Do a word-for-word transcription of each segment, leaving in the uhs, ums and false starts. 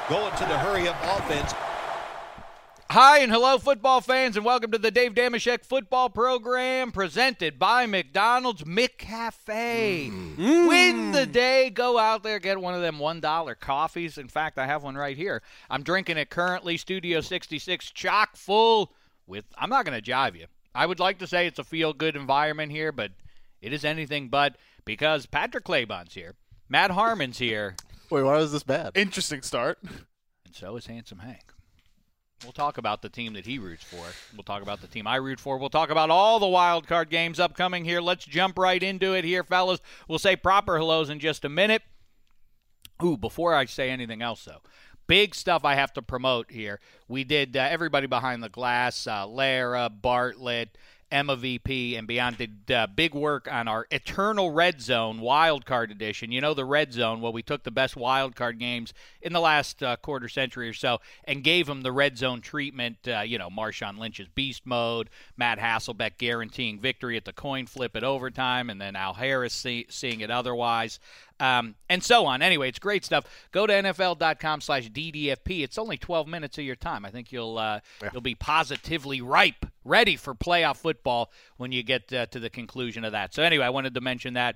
going to the hurry-up offense. Hi and hello, football fans, and welcome to the Dave Dameshek football program presented by McDonald's McCafe. Mm. Win the day. Go out there, get one of them one dollar coffees. In fact, I have one right here. I'm drinking it currently, Studio sixty-six, chock full with, I'm not going to jive you. I would like to say it's a feel-good environment here, but it is anything but, because Patrick Claybon's here. Matt Harmon's here. Wait, why is this bad? Interesting start. And so is Handsome Hank. We'll talk about the team that he roots for. We'll talk about the team I root for. We'll talk about all the wild card games upcoming here. Let's jump right into it here, fellas. We'll say proper hellos in just a minute. Ooh, before I say anything else, though, big stuff I have to promote here. We did uh, everybody behind the glass, uh, Lara, Bartlett, Emma V P, and beyond did uh, big work on our Eternal Red Zone Wild Card Edition. You know the Red Zone, well, we took the best wild card games in the last uh, quarter century or so and gave them the Red Zone treatment. Uh, you know, Marshawn Lynch's Beast Mode, Matt Hasselbeck guaranteeing victory at the coin flip at overtime, and then Al Harris see, seeing it otherwise. Um, and so on. Anyway, it's great stuff. Go to N F L dot com slash D D F P. It's only twelve minutes of your time. I think you'll uh, yeah. you'll be positively ripe, ready for playoff football when you get uh, to the conclusion of that. So anyway, I wanted to mention that,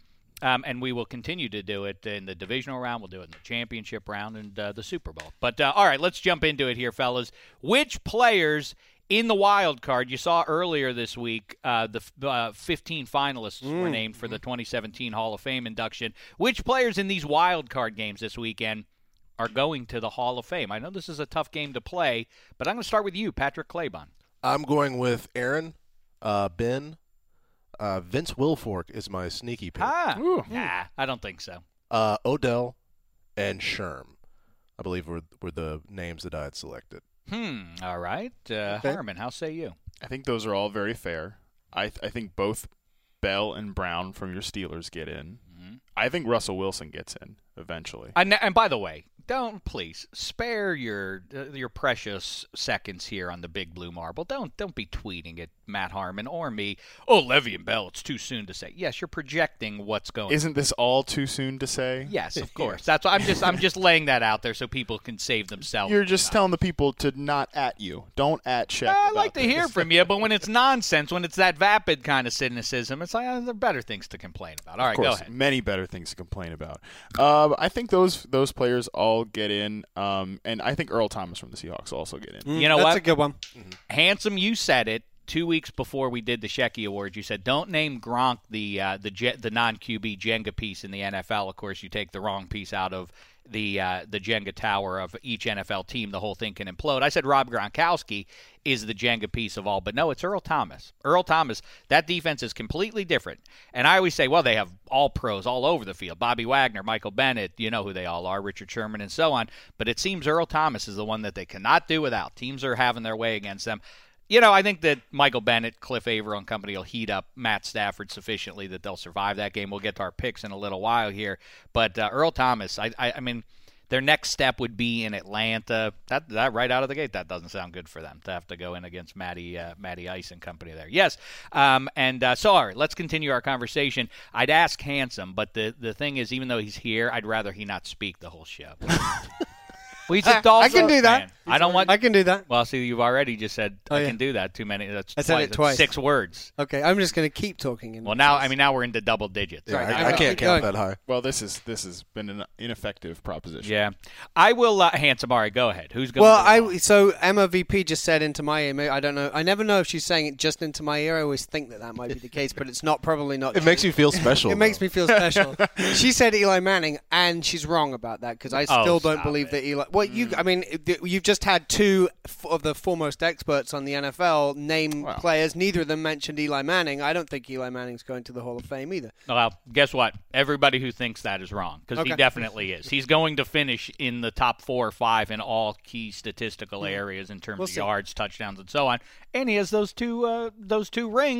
um, and we will continue to do it in the divisional round. We'll do it in the championship round and uh, the Super Bowl. But uh, all right, let's jump into it here, fellas. Which players in the wild card, you saw earlier this week, uh, the uh, fifteen finalists mm. were named for the twenty seventeen Hall of Fame induction. Which players in these wild card games this weekend are going to the Hall of Fame? I know this is a tough game to play, but I'm going to start with you, Patrick Claybon. I'm going with Aaron, uh, Ben. Uh, Vince Wilfork is my sneaky pick. Ah, Ooh. Nah, I don't think so. Uh, Odell and Sherm, I believe, were, were the names that I had selected. Hmm. All right. Uh, okay. Harmon, how say you? I think those are all very fair. I th- I think both Bell and Brown from your Steelers get in. Mm-hmm. I think Russell Wilson gets in eventually. And, and by the way, don't please spare your uh, your precious seconds here on the Big Blue Marble. Don't don't be tweeting at Matt Harmon or me. Oh, Le'Veon Bell, it's too soon to say. Yes, you're projecting what's going. Isn't this all too soon to say? Yes, of course. yes. That's what I'm just I'm just laying that out there so people can save themselves. You're just telling the people to not at you. Don't at Shaq. I like to this. hear from you, but when it's nonsense, when it's that vapid kind of cynicism, it's like uh, there are better things to complain about. All right, of course, go ahead. Many better things to complain about. Uh, I think those those players all get in, um, and I think Earl Thomas from the Seahawks also get in. Mm, you know That's what? That's a good one. Mm-hmm. Handsome, you said it. Two weeks before we did the Shecky Awards, you said, don't name Gronk the uh, the Je- the non-Q B Jenga piece in the N F L. Of course, you take the wrong piece out of the uh, the Jenga tower of each N F L team. The whole thing can implode. I said Rob Gronkowski is the Jenga piece of all, but no, it's Earl Thomas. Earl Thomas, that defense is completely different. And I always say, well, they have all pros all over the field. Bobby Wagner, Michael Bennett, you know who they all are, Richard Sherman, and so on. But it seems Earl Thomas is the one that they cannot do without. Teams are having their way against them. You know, I think that Michael Bennett, Cliff Averill, and company will heat up Matt Stafford sufficiently that they'll survive that game. We'll get to our picks in a little while here. But uh, Earl Thomas, I, I, I mean, their next step would be in Atlanta. That that right out of the gate, that doesn't sound good for them to have to go in against Matty, uh, Matty Ice and company there. Yes, um, and uh, so all right, let's continue our conversation. I'd ask Handsome, but the, the thing is, even though he's here, I'd rather he not speak the whole show. Well, he's a I can do that. Man. I don't want. I can do that. Well, see, you've already just said oh, I yeah. can do that. Too many. That's I said twice. it twice. That's six words. Okay, I'm just going to keep talking. In well, now I mean now we're into double digits. Yeah, right. I, I can't count that high. Well, this is this has been an ineffective proposition. Yeah, I will. Uh, Handsome, all right, go ahead. Who's going? Well, I so Emma V P just said into my ear. I don't know. I never know if she's saying it just into my ear. I always think that that might be the case, but it's not. Probably not. It true. makes you feel special. It makes me feel special. She said Eli Manning, and she's wrong about that because I Oh, still don't stop believe it. that Eli. Well, you. I mean, you've just had two of the foremost experts on the N F L name Wow. players. Neither of them mentioned Eli Manning. I don't think Eli Manning's going to the Hall of Fame either. Well, guess what? Everybody who thinks that is wrong because he Okay. definitely is. He's going to finish in the top four or five in all key statistical areas in terms We'll of see. yards, touchdowns, and so on. And he has those two uh, those two rings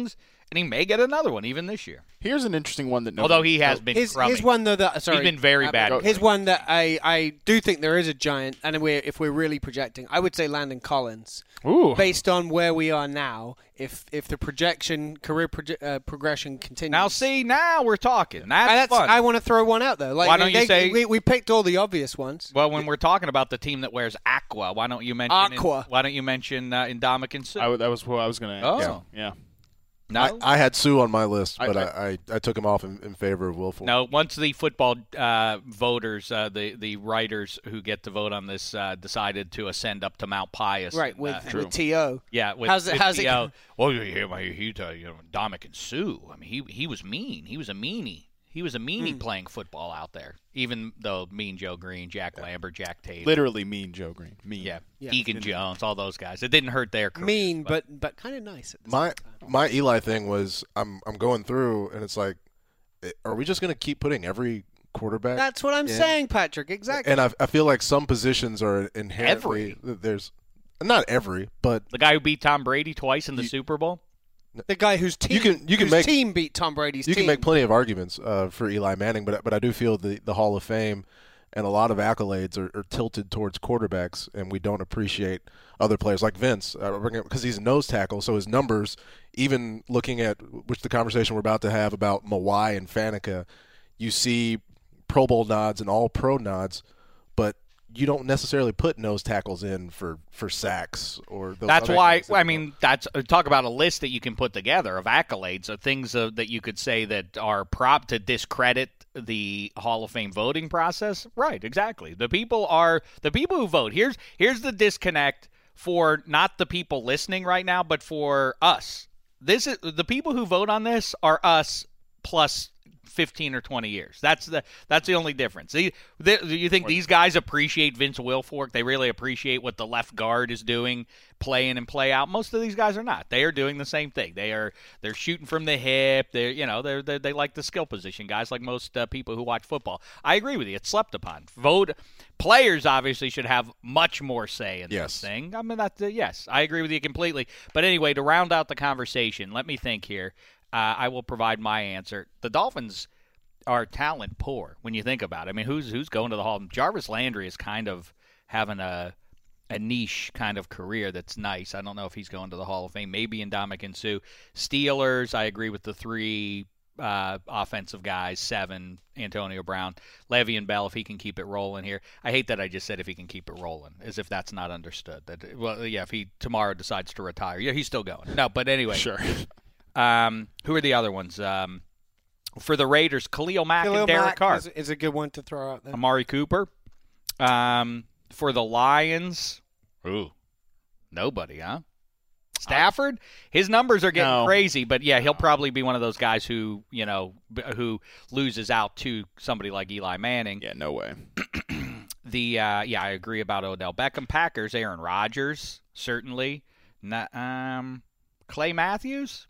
and he may get another one even this year. Here's an interesting one that. Although he has oh, been Here's, crummy. here's one though that sorry, He's been very uh, bad. Here's one that I, I do think there is a giant, and we're, if we're really projecting, I would say Landon Collins. Ooh. Based on where we are now, if if the projection career proje- uh, progression continues. Now, see, now we're talking. That's, And that's fun. I want to throw one out there. Like, Why don't you they- say- we, we picked all the obvious ones? Well, when we're talking about the team that wears aqua, why don't you mention Aqua. why don't you mention uh, Ndamukong Suh? I w- that was what I was going to Oh. ask. Yeah. No, I, I had Sue on my list, I- but I, I- I, I took him off in, in favor of Wilford. no. Once the football uh, voters, uh, the the writers who get to vote on this, uh, decided to ascend up to Mount Pius, Right, and, with, uh, with T O yeah, with, How's it- with how's it the, uh, go? well, you hear my he tell you know Ndamukong Suh. I mean, he he was mean. He was a meanie. He was a meanie Hmm. playing football out there. Even though Mean Joe Green, Jack Lambert, Jack Tate, Literally mean Joe Green. Mean. yeah, Yeah. Deacon Jones, all those guys. It didn't hurt their careers, mean, but but kind of nice. At the My same time. my Eli thing was I'm I'm going through and it's like, are we just going to keep putting every quarterback? That's what I'm in? saying, Patrick. Exactly. And I I feel like some positions are inherently there's not every, but the guy who beat Tom Brady twice in the Super Bowl. the guy whose team You can- you can whose make- team beat Tom Brady's you team. can make plenty of arguments uh, for Eli Manning, but but I do feel the the Hall of Fame and a lot of accolades are, are tilted towards quarterbacks, and we don't appreciate other players like Vince because he's a nose tackle. So his numbers, even looking at which the conversation we're about to have about Mawai and Faneca, you see Pro Bowl nods and All Pro nods, but you don't necessarily put nose tackles in for, for sacks or those That's other why things that- I mean that's uh, talk about a list that you can put together of accolades of things uh, that you could say that are prop to discredit the Hall of Fame voting process. Right, exactly. The people are the people who vote. Here's here's the disconnect for not the people listening right now, but for us. This is the people who vote on this are us plus fifteen or twenty years. That's the that's the only difference. The, the, you think these guys appreciate Vince Wilfork? They really appreciate what the left guard is doing, play in and play out. Most of these guys are not. They are doing the same thing. They are they're shooting from the hip. They're you know they're, they're they like the skill position guys, like most uh, people who watch football. I agree with you. It's slept upon. Vote players obviously should have much more say in Yes. this thing. I mean that uh, yes, I agree with you completely. But anyway, to round out the conversation, let me think here. Uh, I will provide my answer. The Dolphins are talent poor when you think about it. I mean, who's who's going to the Hall? Jarvis Landry is kind of having a a niche kind of career that's nice. I don't know if he's going to the Hall of Fame. Maybe Ndamukong Suh. Steelers, I agree with the three uh, offensive guys, seven, Antonio Brown, Le'Veon Bell, if he can keep it rolling here. I hate that I just said if he can keep it rolling, as if that's not understood. That well, yeah, if he tomorrow decides to retire, yeah, he's still going. No, but anyway. Sure. Um, who are the other ones? Um, for the Raiders, Khalil Mack Khalil and Derek Mack Carr. is, is a good one to throw out there. Amari Cooper. Um, for the Lions, ooh, nobody, huh? Stafford, his numbers are getting No. crazy, but yeah, he'll probably be one of those guys who, you know, b- who loses out to somebody like Eli Manning. Yeah, no way. The uh, yeah, I agree about Odell Beckham. Packers, Aaron Rodgers, certainly. Not, um, Clay Matthews.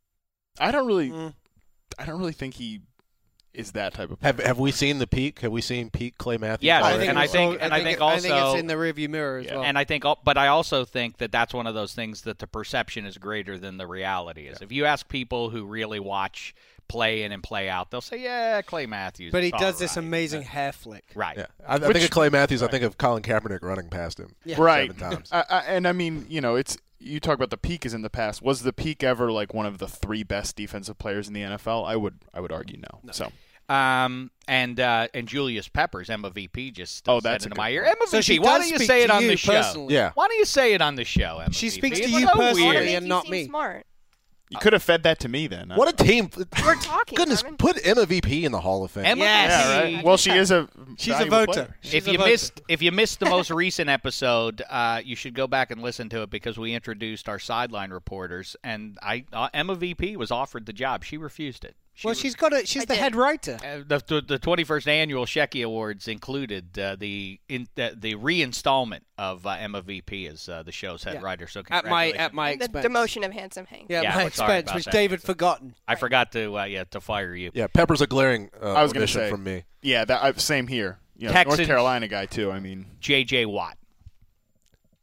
I don't really. Mm. I don't really think he is that type of. Have have we seen the peak? Have we seen peak Clay Matthews? Yes, already? and I it's think- al- and I think it- I think also- it's in the rearview mirror as Yeah. well. And I think, but I also think that that's one of those things that the perception is greater than the reality is. If you ask people who really watch play in and play out, they'll say, "Yeah, Clay Matthews." but he is does all this right." amazing hair flick. Right. Yeah, I, I Which- think of Clay Matthews. I think of Colin Kaepernick running past him. Yeah. Right. seven times. I, I, and I mean, you know, it's you talk about the peak is in the past. Was the peak ever like one of the three best defensive players in the N F L? I would I would argue no. No. So Um, and uh, and Julius Peppers, Emma V P, just Oh, said that's a into good my ear. point. Emma So V P, she why does don't you speak say it to on you the show? personally. Yeah. Why don't you say it on the show, Emma She V P? speaks to It's you so personally weird. and you not seem me. Smart. you could have fed that to me then. What a team! We're talking. Goodness, Armin. put Emma V P in the Hall of Fame. Emma Yes. yeah, V P. right. Well, she is a She's a valuable voter. player. She's if a you voter. missed if you missed the most recent episode, uh, you should go back and listen to it because we introduced our sideline reporters, and I uh, Emma V P was offered the job. She refused it. She well, was- she's got a. She's I the did. head writer. Uh, the, the the twenty-first annual Shecky Awards included uh, the in, uh, the reinstallment of uh, Emma V P as uh, the show's head Yeah. writer. So At my congratulations. at my the expense. demotion of Handsome Hank. Yeah, Yeah, my we're sorry expense, about which that. David forgotten. I forgot to uh, yeah to fire you. Yeah, Pepper's a glaring uh, I was gonna omission say. from me. Yeah, that I, same here. You know, Texans- North Carolina guy too. I mean, J J Watt.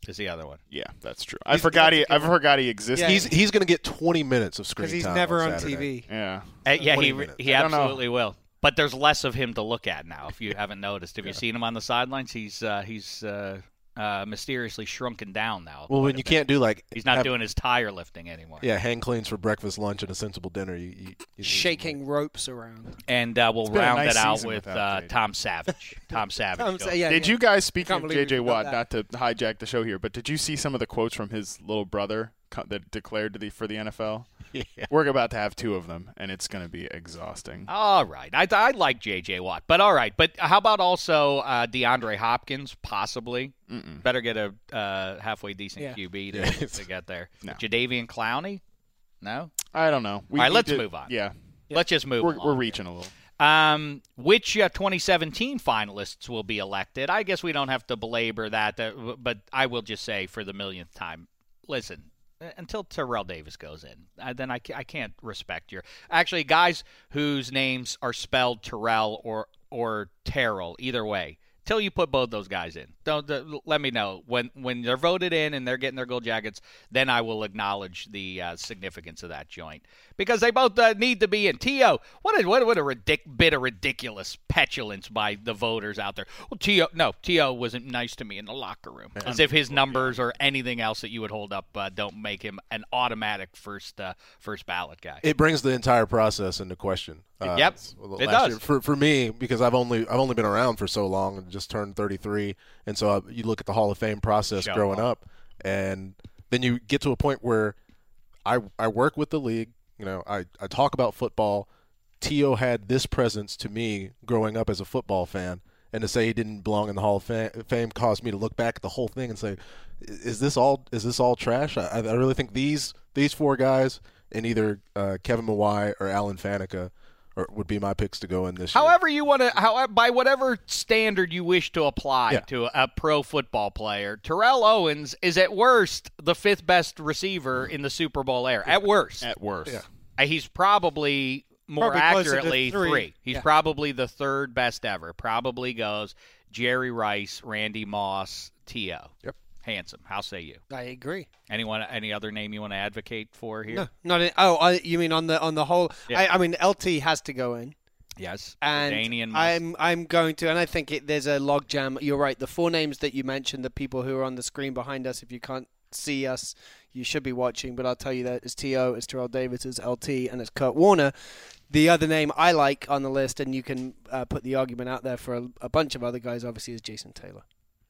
is the other one. Yeah, that's true. I forgot he. I forgot he existed. Yeah. He's he's going to get twenty minutes of screen time. Because he's never on, on T V. Yeah. Uh, yeah, he minutes. he I don't know. absolutely will. But there's less of him to look at now. If you haven't noticed, have you seen him on the sidelines? He's uh, he's uh, uh, mysteriously shrunken down now. Well, when you can't do like He's not have- doing his tire lifting anymore. yeah, hang cleans for breakfast, lunch, and a sensible dinner. You, you, you need Shaking some- ropes around. And uh, we'll It's been a round nice it out season with without uh, J J. Tom Savage. Tom Savage. Tom goes. Sa- yeah, Did yeah. you guys, speaking Can't of believe J J we forgot Watt, that. not to hijack the show here, but did you see some of the quotes from his little brother co- that declared to the for the N F L? Yeah. We're about to have two of them, and it's going to be exhausting. All right. I, I like J J Watt, but all right. But how about also uh, DeAndre Hopkins, possibly? Mm-mm. Better get a uh, halfway decent Yeah. Q B to, Yeah. to get there. No. Jadeveon Clowney? No? I don't know. We All right, need let's to- move on. Yeah, Let's just move we're, along. we're reaching a little. Um, which uh, twenty seventeen finalists will be elected? I guess we don't have to belabor that, uh, but I will just say for the millionth time, listen, uh, until Terrell Davis goes in, uh, then I, ca- I can't respect your – actually, guys whose names are spelled Terrell or, or Terrell, either way, till you put both those guys in. Don't uh, let me know when when they're voted in and they're getting their gold jackets. Then I will acknowledge the uh, significance of that joint because they both uh, need to be in. T O, what a what, a- what a ridic- bit of ridiculous petulance by the voters out there. Well, T O no T O wasn't nice to me in the locker room, as if his numbers or anything else that you would hold up uh, don't make him an automatic first uh, first ballot guy. It brings the entire process into question. Uh, Yep, well, it last does. year- for for me, because I've only I've only been around for so long and just turned thirty-three, and so I, you look at the Hall of Fame process Show growing off. up, and then you get to a point where I I work with the league. You know, I I talk about football. T O had this presence to me growing up as a football fan, and to say he didn't belong in the Hall of Fa- Fame caused me to look back at the whole thing and say, is this all is this all trash? I, I really think these these four guys and either uh, Kevin Mawai or Alan Faneca or would be my picks to go in this year. However you want to, how by whatever standard you wish to apply Yeah. to a, a pro football player, Terrell Owens is at worst the fifth best receiver in the Super Bowl era. At worst, At worst. Yeah. Uh, he's probably more Probably closer to accurately three. He's Yeah. probably the third best ever. Probably goes Jerry Rice, Randy Moss, T O. Yep. Handsome. How say you? I agree. Anyone? Any other name you want to advocate for here? No, not in, oh, I, you mean on the on the whole? Yeah. I, I mean, L T has to go in, Yes. and Danian must- I'm I'm going to, and I think it, there's a logjam. You're right. The four names that you mentioned, the people who are on the screen behind us. If you can't see us, you should be watching. But I'll tell you that it's T O, it's Terrell Davis, it's L T, and it's Kurt Warner. The other name I like on the list, and you can uh, put the argument out there for a, a bunch of other guys, obviously, is Jason Taylor.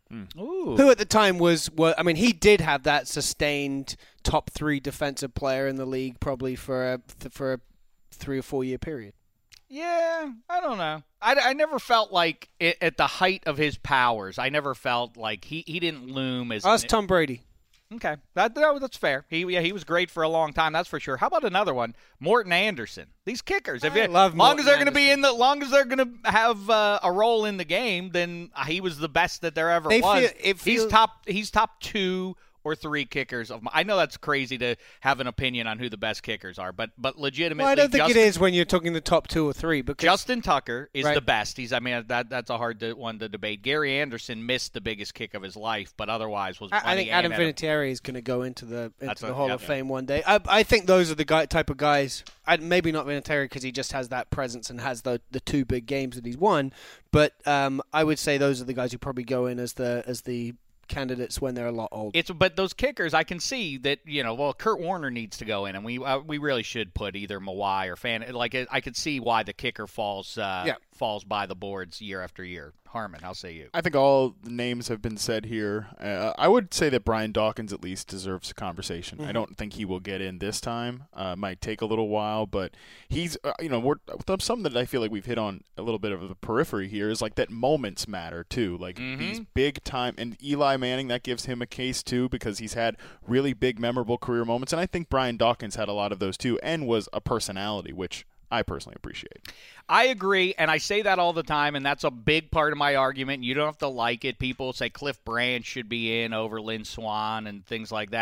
Ooh. Who at the time was, was, I mean, he did have that sustained top three defensive player in the league probably for a, for a three or four year period. Yeah, I don't know. I, I never felt like it, at the height of his powers. I never felt like he, he didn't loom as Us, Tom Brady. Okay, that, that that's fair. He yeah he was great for a long time. That's for sure. How about another one, Morton Anderson? These kickers. If I you, love long Morton as they're going to be Anderson. in the, long as they're going to have uh, a role in the game, then he was the best that there ever They was. feel- it he's feels- top. He's top two or three kickers of my, I know that's crazy to have an opinion on who the best kickers are, but but legitimately, Well, I don't think Justin, it is when you're talking the top two or three. Because Justin Tucker is Right. the best. He's I mean that that's a hard to, one to debate. Gary Anderson missed the biggest kick of his life, but otherwise was. I, I plenty think Adam and had a- Vinatieri is going to go into the That's into a- the Hall yeah, of yeah. Fame one day. I, I think those are the guy, type of guys. I, maybe not Vinatieri because he just has that presence and has the the two big games that he's won. But um, I would say those are the guys who probably go in as the as the candidates when they're a lot older. It's but those kickers, I can see that you know. Well, Kurt Warner needs to go in, and we uh, we really should put either Mawai or Fan. Like I could see why the kicker falls uh, Yeah. falls by the boards year after year. Harmon, how say you? I think all the names have been said here. Uh, I would say that Brian Dawkins at least deserves a conversation. Mm-hmm. I don't think he will get in this time. Uh, might take a little while, but he's, uh, you know, we're, something that I feel like we've hit on a little bit of the periphery here is like that moments matter too. Like Mhm. these big time, and Eli Manning, that gives him a case too because he's had really big, memorable career moments. And I think Brian Dawkins had a lot of those too and was a personality, which I personally appreciate. I agree, and I say that all the time, and that's a big part of my argument. You don't have to like it. People say Cliff Branch should be in over Lynn Swan and things like that.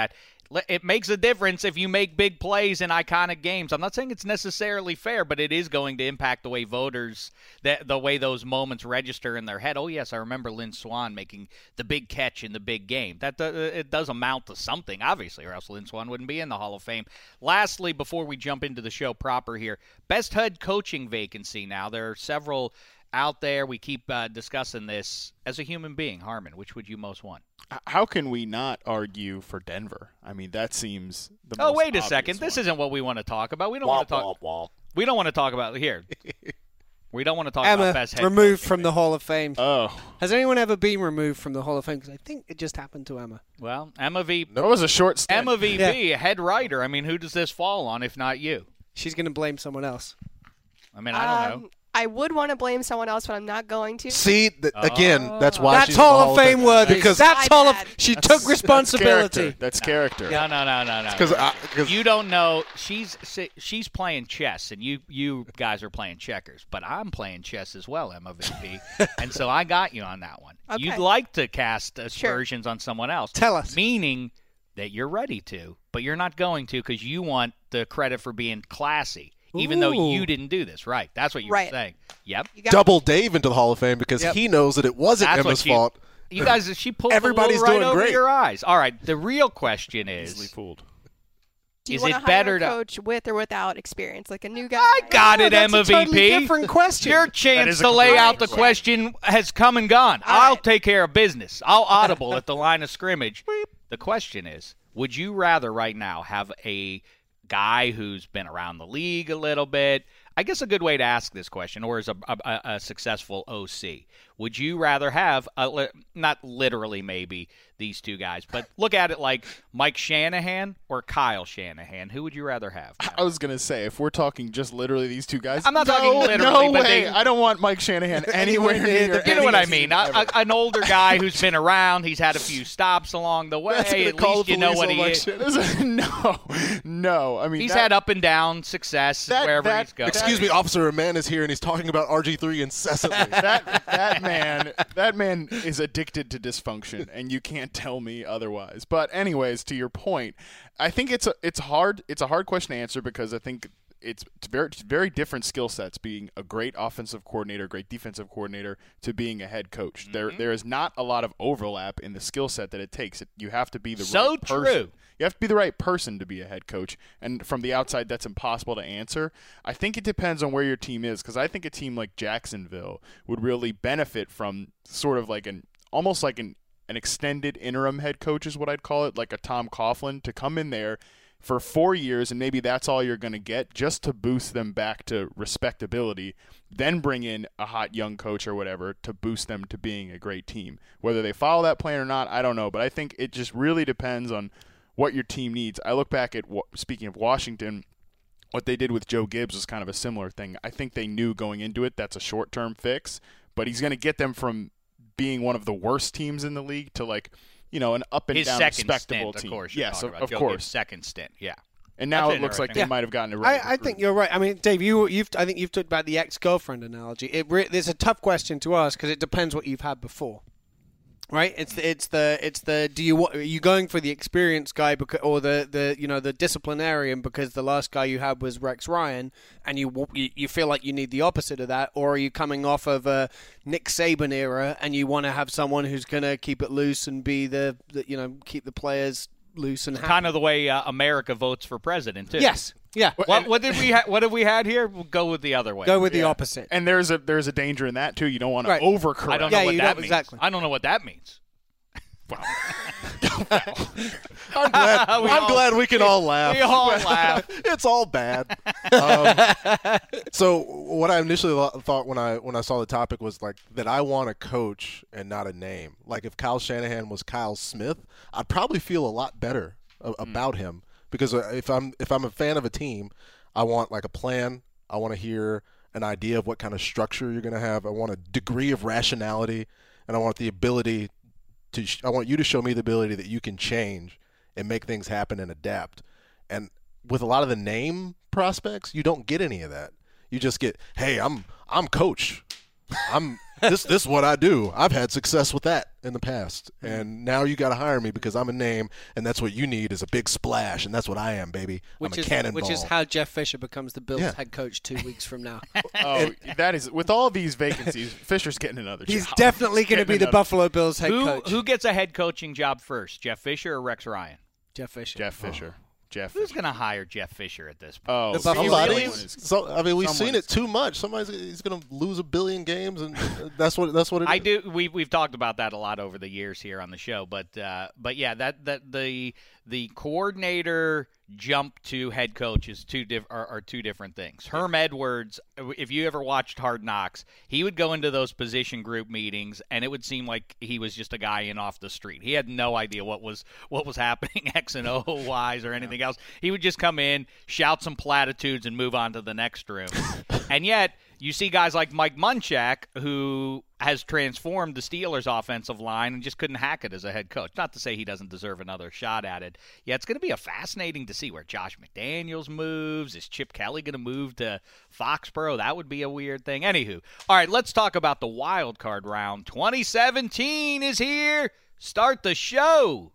It makes a difference if you make big plays in iconic games. I'm not saying it's necessarily fair, but it is going to impact the way voters, the, the way those moments register in their head. Oh, yes, I remember Lynn Swann making the big catch in the big game. That uh, It does amount to something, obviously, or else Lynn Swann wouldn't be in the Hall of Fame. Lastly, before we jump into the show proper here, best head coaching vacancy now. There are several out there. We keep uh, discussing this. As a human being, Harmon, which would you most want? How can we not argue for Denver? I mean, that seems the Oh, most wait a obvious second. This one. isn't what we want to talk about. We don't Womp, want to talk. womp, womp. We don't want to talk about here. We don't want to talk Emma, about best head removed coaching from the Hall of Fame. Oh, Has anyone ever been removed from the Hall of Fame? Because I think it just happened to Emma. Well, Emma V. that was a short stint. Emma V. Yeah. B. head writer. I mean, who does this fall on if not you? She's going to blame someone else. I mean, I don't know. Um, I would want to blame someone else, but I'm not going to. See, th- again, that's why That's she's in the Hall of Fame worthy. Because That's My Hall of. bad. She That's- took responsibility. That's character. No, no, no, no, no. because You don't know. She's she's playing chess, and you you guys are playing checkers. But I'm playing chess as well, Emma V P, and so I got you on that one. Okay. You'd like to cast aspersions on someone else. Tell us. Meaning that you're ready to, but you're not going to because you want the credit for being classy, even though Ooh. you didn't do this. Right. That's what you Right. were saying. Yep. You got double Dave into the Hall of Fame because Yep. he knows that it wasn't That's what Emma's she- fault. You guys, she pulled Everybody's the wool right doing over great. your eyes. All right. The real question Easily is, fooled. Do you is want it to hire better a to- coach with or without experience, like a new guy? I got it, That's Emma a totally V P. different question. Your chance is a to lay complete out the different question has come and gone. All I'll right. take care of business. I'll audible at the line of scrimmage. The question is, would you rather right now have a guy who's been around the league a little bit? I guess a good way to ask this question, or as a, a, a successful O C, would you rather have, a, li- not literally maybe these two guys, but look at it like Mike Shanahan or Kyle Shanahan? Who would you rather have? I was gonna say, if we're talking just literally these two guys, I'm not no, talking literally, No but way. they- I don't want Mike Shanahan anywhere near. You know what I any mean? team A, ever. a, an older guy who's been around. He's had a few stops along the way. That's gonna At call least the you know police what on he Mike is. Shanahan. no, no. I mean, He's that, had up and down success that- wherever that- he's going. Excuse me, Officer, a man is here and he's talking about R G three incessantly. that that man that man is addicted to dysfunction, and you can't tell me otherwise. But anyways, to your point, I think it's a it's hard it's a hard question to answer because I think it's, it's very it's very different skill sets being a great offensive coordinator, great defensive coordinator to being a head coach. Mm-hmm. There there is not a lot of overlap in the skill set that it takes. It, you have to be the So right person. true. You have to be the right person to be a head coach, and from the outside, that's impossible to answer. I think it depends on where your team is, because I think a team like Jacksonville would really benefit from sort of like an almost like an an extended interim head coach is what I'd call it, like a Tom Coughlin, to come in there for four years, and maybe that's all you're going to get just to boost them back to respectability, then bring in a hot young coach or whatever to boost them to being a great team. Whether they follow that plan or not, I don't know, but I think it just really depends on what your team needs. I look back at, speaking of Washington, what they did with Joe Gibbs was kind of a similar thing. I think they knew going into it that's a short-term fix, but he's going to get them from being one of the worst teams in the league to, like, you know, an up and His down second respectable stint, team. of course. you're Yes, talking of, about of Joe course. Gibbs' second stint, yeah. And now That's it looks like they interesting. might have gotten it I, right. I think you're right. I mean, Dave, you, you've I think you've talked about the ex-girlfriend analogy. It re- it's a tough question to ask because it depends what you've had before, right? It's the, it's the it's the do you wa- are you going for the experienced guy because, or the, the you know the disciplinarian because the last guy you had was Rex Ryan and you wa- you you feel like you need the opposite of that, or are you coming off of a Nick Saban era and you want to have someone who's going to keep it loose and be the, the you know keep the players loose and happy? Kind of the way uh, America votes for president, too. Yes, yeah. What, what did we ha- What have we had here? We'll go with the other way. Go with the Yeah. opposite. And there's a there's a danger in that too. You don't want to Right. overcorrect. I don't Yeah, know what you that don't- means. exactly. I don't know what that means. I'm glad. We I'm all- glad we can all laugh. We all laugh. It's all bad. Um, so what I initially lo- thought when I when I saw the topic was like that I want a coach and not a name. Like if Kyle Shanahan was Kyle Smith, I'd probably feel a lot better a- about him because uh, if I'm if I'm a fan of a team, I want like a plan. I want to hear an idea of what kind of structure you're going to have. I want a degree of rationality, and I want the ability to. Sh- I want you to show me the ability that you can change and make things happen and adapt. And with a lot of the name prospects, you don't get any of that. You just get, hey, I'm I'm coach. I'm this this is what I do. I've had success with that in the past, and now you got to hire me because I'm a name, and that's what you need is a big splash, and that's what I am, baby. Which I'm a is cannonball. which is how Jeff Fisher becomes the Bills Yeah. head coach two weeks from now. Oh, that is with all these vacancies, Fisher's getting another He's job. definitely going to Getting be the another- Buffalo Bills head Who coach. who gets a head coaching job first, Jeff Fisher or Rex Ryan? Jeff Fisher. Jeff Fisher. Jeff Who's Fisher. going to hire Jeff Fisher at this point? Oh, The Buffalo Somebody. Bills. So I mean, we've Someone seen is- it too much. Somebody's he's going to lose a billion games, and that's what that's what it is. I do. We we've talked about that a lot over the years here on the show, but uh, but yeah, that that the the coordinator jump to head coach is two diff- are, are two different things. Herm Edwards, if you ever watched Hard Knocks, he would go into those position group meetings, and it would seem like he was just a guy in off the street. He had no idea what was what was happening X and O wise or anything else. He would just come in, shout some platitudes, and move on to the next room. And yet, you see guys like Mike Munchak, who has transformed the Steelers' offensive line and just couldn't hack it as a head coach. Not to say he doesn't deserve another shot at it. Yeah, it's going to be a fascinating to see where Josh McDaniels moves. Is Chip Kelly going to move to Foxborough? That would be a weird thing. Anywho, all right, let's talk about the wild card round. twenty seventeen is here. Start the show.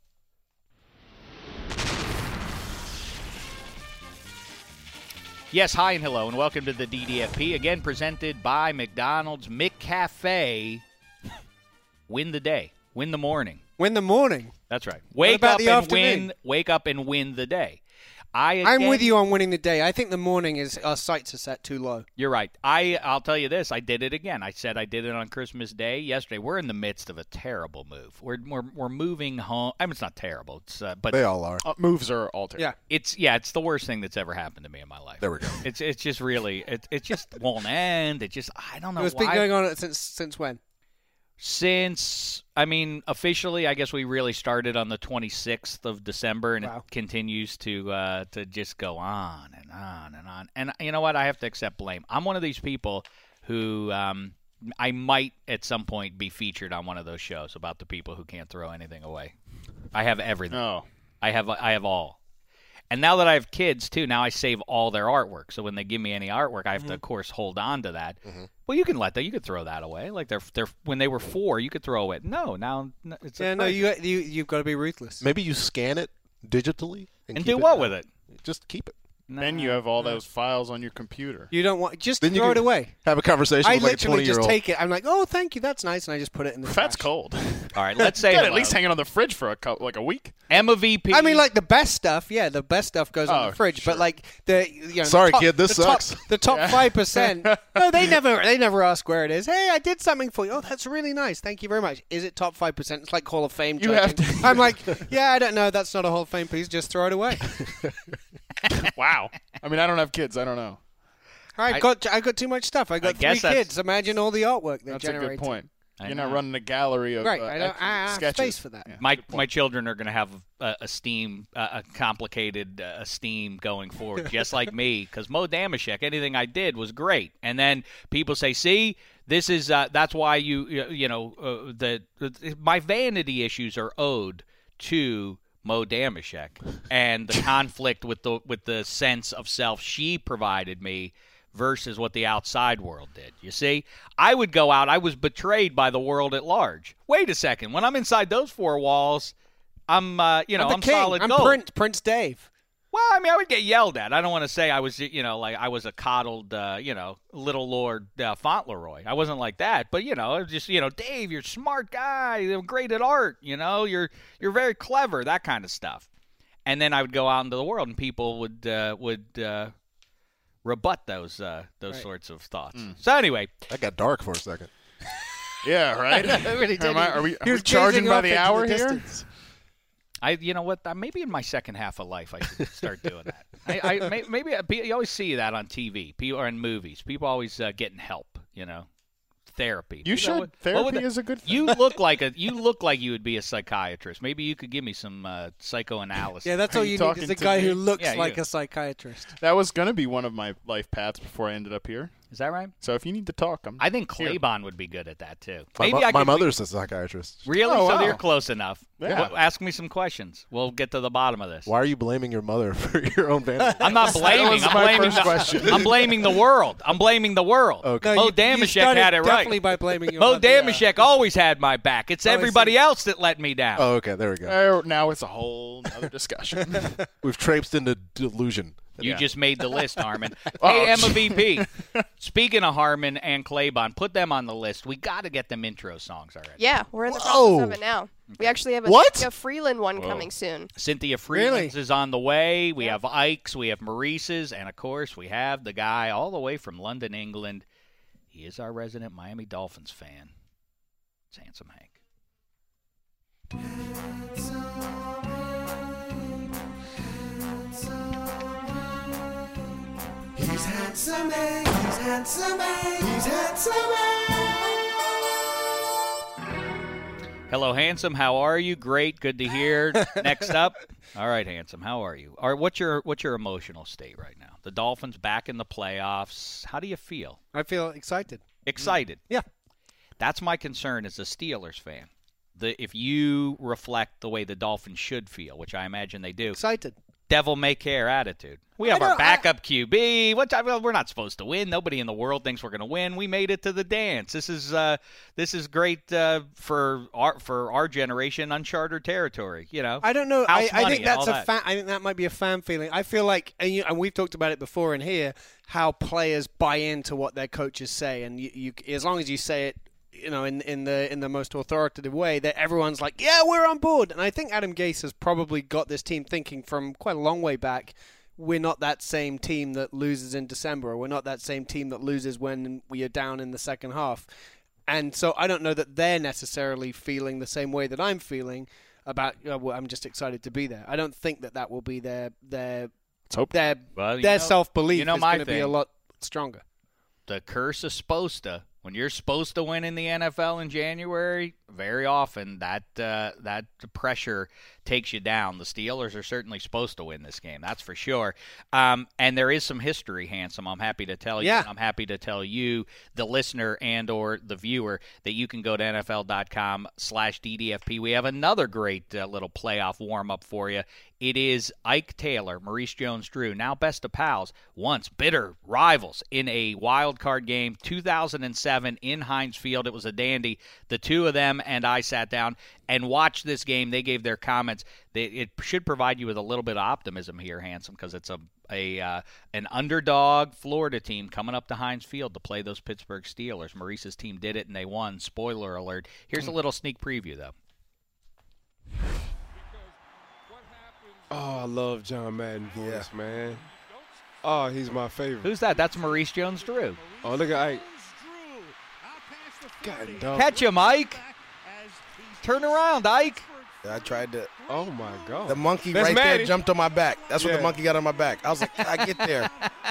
Yes, hi and hello, and welcome to the D D F P, again presented by McDonald's McCafe. Win the day. Win the morning. Win the morning. That's right. Wake about up the and afternoon? win. Wake up and win the day. I again, I'm with you on winning the day. I think the morning is our sights are set too low. You're right. I I'll tell you this. I did it again. I said I did it on Christmas Day yesterday. We're in the midst of a terrible move. We're we're, we're moving home. I mean, it's not terrible. It's uh, but They all are. Uh, moves are altered. Yeah. it's yeah, it's the worst thing that's ever happened to me in my life. There we go. It's it's just really it it just won't end. It just I don't know It's why. been going on since since when? Since, I mean, officially, I guess we really started on the twenty-sixth of December, and Wow. it continues to uh, to just go on and on and on. And you know what? I have to accept blame. I'm one of these people who um, I might at some point be featured on one of those shows about the people who can't throw anything away. I have everything. Oh. I have I have all. And now that I have kids, too, now I save all their artwork. So when they give me any artwork, I have to, of course, hold on to that. Mm-hmm. Well, you can let that. You could throw that away. Like they're they're when they were four, you could throw it. No, now no, it's a Yeah, no, pleasure. you you you've got to be ruthless. Maybe you scan it digitally and, and keep do what it. with it? Just keep it. Then you have all those files on your computer. You don't want just Then you throw can it away. Have a conversation I with like a literally just twenty-year-old. take it. I'm like, oh, thank you, that's nice, and I just put it in the That's trash. cold. All right, let's say Got hello. at least hanging on the fridge for a co- like a week. Emma V P. I mean, like the best stuff, yeah, the best stuff goes Oh, on the fridge. sure. But like the you know, Sorry, the top, kid, this the top- sucks. the top Yeah. five percent. No, they never they never ask where it is. Hey, I did something for you. Oh, that's really nice. Thank you very much. Is it top five percent? It's like Hall of Fame. You have judging. to- I'm like, yeah, I don't know. That's not a Hall of Fame piece. Just throw it away. Wow. I mean, I don't have kids. I don't know. I I- got I got too much stuff. I got I three guess that's- kids. Imagine all the artwork they That's generated. a good point. I You're know. not running a gallery of Right, uh, I don't- ex- I have sketches. space for that. Yeah, My good point. my children are going to have a, a steam, uh, a complicated uh, esteem going forward, just like me. Because Mo Damashek, anything I did was great, and then people say, "See, this is uh, that's why you you you know uh, the, the my vanity issues are owed to Mo Damashek and the conflict with the with the sense of self she provided me." Versus what the outside world did. You see, I would go out. I was betrayed by the world at large. Wait a second. When I'm inside those four walls, I'm, uh, you know, I'm the I'm king. solid I'm gold. Prince Prince Dave. Well, I mean, I would get yelled at. I don't want to say I was, you know, like I was a coddled, uh, you know, little Lord uh, Fauntleroy. I wasn't like that, but you know, it was just, you know, Dave, you're a smart guy. You're great at art. You know, you're you're very clever. That kind of stuff. And then I would go out into the world, and people would uh, would. Uh, rebut those uh, those Right. sorts of thoughts. So anyway, That got dark for a second. Yeah, right. It really did. Am I, are we, He are we was charging gazing by off the into hour the here? distance. I you know what? uh, Maybe in my second half of life I should start doing that. I, I may, maybe I, you always see that on T V, people or in movies. People always uh, getting help. You know, therapy. You know should. what- what Therapy would that- is a good thing. You look like a you look like you would be a psychiatrist. Maybe you could give me some uh, psychoanalysis. Yeah, that's Are all you you need talking is a to guy me? who looks Yeah, like you. a psychiatrist. That was going to be one of my life paths before I ended up here. Is that right? So if you need to talk, I'm I think here. Claybon would be good at that too. My, Maybe mo- I my could mother's a psychiatrist. Really? Oh, so wow. you're close enough. Yeah. Well, ask me some questions. We'll get to the bottom of this. Why are you blaming your mother for your own vanity? I'm not blaming. was I'm my blaming, first the, question. I'm blaming the world. I'm blaming the world. Okay. No, Mo you- you Damashek started had it right. Definitely by blaming your Mo mother. Damashek always had my back. It's Oh, I everybody see. else that let me down. Oh, okay. There we go. Uh, now it's a whole other discussion. We've traipsed into delusion. You Yeah. just made the list, Harmon. Oh, Hey, Emma V P. Speaking of Harmon and Claybon, put them on the list. We got to get them intro songs already. Yeah, we're in the Whoa. process of it now. We actually have a What? Cynthia Freeland one coming soon. Cynthia Freeland's Really? is on the way. We have Ike's, we have Maurice's, and of course we have the guy all the way from London, England. He is our resident Miami Dolphins fan. It's Handsome Hank. He's handsome, Hank. He's handsome, Hank. He's handsome, Hank. Hello, Handsome. How are you? Great. Good to hear. Next up. All right, Handsome. How are you? All right, what's your what's your emotional state right now? The Dolphins back in the playoffs. How do you feel? I feel excited. Excited. Yeah. That's my concern as a Steelers fan. The if you reflect the way the Dolphins should feel, which I imagine they do, Excited. devil may care attitude. We I have our don't- I- backup Q B. What time, well, we're not supposed to win. Nobody in the world thinks we're going to win. We made it to the dance. This is uh, this is great uh, for our for our generation, uncharted territory. You know, I don't know. House I, I money think and that's all a that. fan. I think that might be a fan feeling. I feel like, and, you, and we've talked about it before in here, how players buy into what their coaches say, and you, you as long as you say it, you know, in in the in the most authoritative way, that everyone's like, yeah, we're on board. And I think Adam Gase has probably got this team thinking from quite a long way back. We're not that same team that loses in December, or we're not that same team that loses when we are down in the second half. And so I don't know that they're necessarily feeling the same way that I'm feeling about. You know, well, I'm just excited to be there. I don't think that that will be their their Let's hope. their Well, you their know- self belief you know is my going to be a thing. lot stronger. The curse is supposed to. When you're supposed to win in the N F L in January, very often that uh, that pressure takes you down. The Steelers are certainly supposed to win this game, that's for sure. Um, and there is some history, Handsome. I'm happy to tell you. Yeah. I'm happy to tell you, the listener and or the viewer, that you can go to N F L dot com slash D D F P. We have another great uh, little playoff warm-up for you. It is Ike Taylor, Maurice Jones-Drew, now best of pals, once bitter rivals in a wild card game, two thousand seven in Heinz Field. It was a dandy. The two of them and I sat down and watched this game. They gave their comments. They, it should provide you with a little bit of optimism here, Handsome, because it's a a uh, an underdog Florida team coming up to Heinz Field to play those Pittsburgh Steelers. Maurice's team did it, and they won. Spoiler alert. Here's a little sneak preview, though. Oh, I love John Madden voice, man. Oh, he's my favorite. Who's that? That's Maurice Jones-Drew. Oh, look at Ike. God, dog. Catch him, Ike. Turn around, Ike. I tried to. Oh, my God. The monkey That's right Maddie. there jumped on my back. That's what Yeah. the monkey got on my back. I was like, I get there.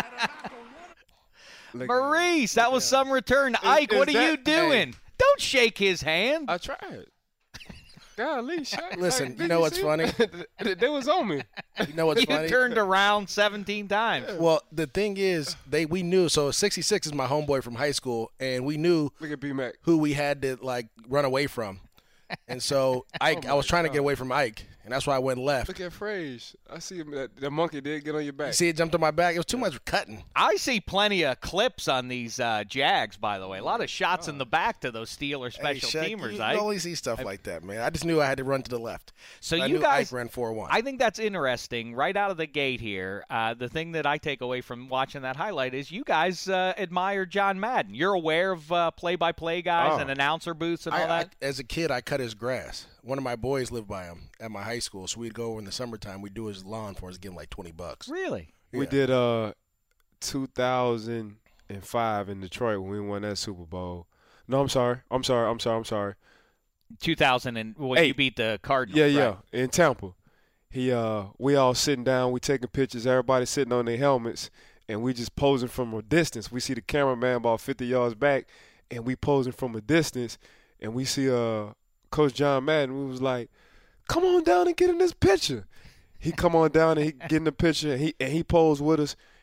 Look at- Maurice, that was some return. Ike, what are is you that- doing? hey. Don't shake his hand. I tried. Golly, shot. Listen, Did you know what's see funny? it? They was on me. You know what's You funny? turned around seventeen times. Well, the thing is, they we knew. So sixty-six is my homeboy from high school, and we knew Look at B-Mac. who we had to like run away from. And so Ike, I was trying to get away from Ike, and that's why I went left. Look at Frage. I see him. That, the monkey did get on your back. You see it jumped on my back. It was too much cutting. I see plenty of clips on these uh, Jags, by the way. A lot of shots in the back to those Steelers special Hey, Shaq, teamers, you Ike. only see stuff like that, man. I just knew I had to run to the left. So I you knew guys, Ike ran four one. I think that's interesting right out of the gate here. Uh, the thing that I take away from watching that highlight is you guys uh, admire John Madden. You're aware of uh, play-by-play guys Oh. and announcer booths and all I, that? I, as a kid, I cut his grass. One of my boys lived by him at my high school, so we'd go over in the summertime. We'd do his lawn for us, give him like twenty bucks. Really? We Yeah. did uh two thousand five in Detroit when we won that Super Bowl. No, I'm sorry. I'm sorry. I'm sorry. I'm sorry. two thousand and when Hey. you beat the Cardinals. Yeah, right? yeah. In Tampa. He uh we all sitting down, we taking pictures, everybody sitting on their helmets, and we just posing from a distance. We see the cameraman about fifty yards back, and we posing from a distance, and we see uh Coach John Madden. We was like, come on down and get in this picture. He come on down and he get in the picture, and he and he posed with us,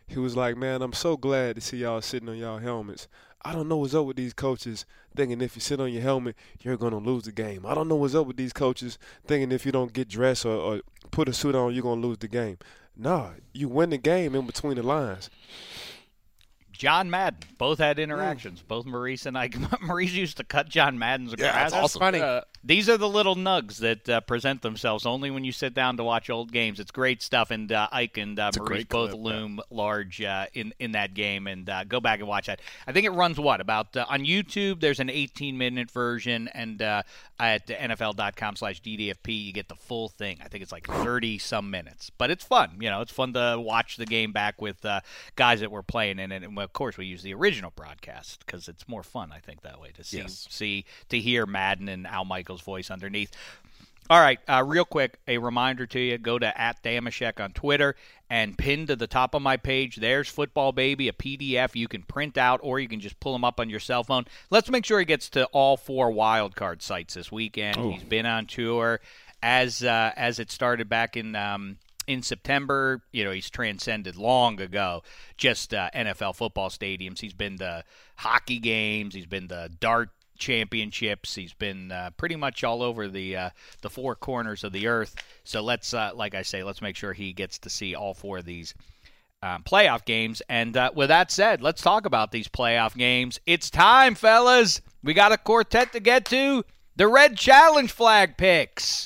He was like, man, I'm so glad to see y'all sitting on y'all helmets. I don't know what's up with these coaches thinking if you sit on your helmet, you're going to lose the game. I don't know what's up with these coaches thinking if you don't get dressed or, or put a suit on, you're going to lose the game. Nah, you win the game in between the lines. John Madden. Both had interactions. Mm. Both Maurice and I. Maurice used to cut John Madden's grass. Yeah, that's awesome. Funny. Uh, these are the little nugs that uh, present themselves only when you sit down to watch old games. It's great stuff, and uh, Ike and uh, Maurice both clip, loom yeah. large uh, in in that game. And uh, go back and watch that. I think it runs what about uh, on YouTube? There's an eighteen minute version, and uh, at N F L dot com slash D D F P you get the full thing. I think it's like thirty some minutes, but it's fun. You know, it's fun to watch the game back with uh, guys that were playing in it. And of course, we use the original broadcast because it's more fun. I think that way to see yes. see to hear Madden and Al Michaels' voice underneath. All right, uh, real quick, a reminder to you, go to at Damashek on Twitter and pin to the top of my page, there's Football Baby, a P D F you can print out or you can just pull them up on your cell phone. Let's make sure he gets to all four wildcard sites this weekend. Oh. He's been on tour as uh, as it started back in um, in September. You know, he's transcended long ago just uh, N F L football stadiums. He's been to hockey games. He's been to dart championships. He's been uh, pretty much all over the uh, the four corners of the earth. So let's, uh, like I say, let's make sure he gets to see all four of these um, playoff games. And uh, with that said, let's talk about these playoff games. It's time, fellas. We got a quartet to get to. The Red Challenge flag picks.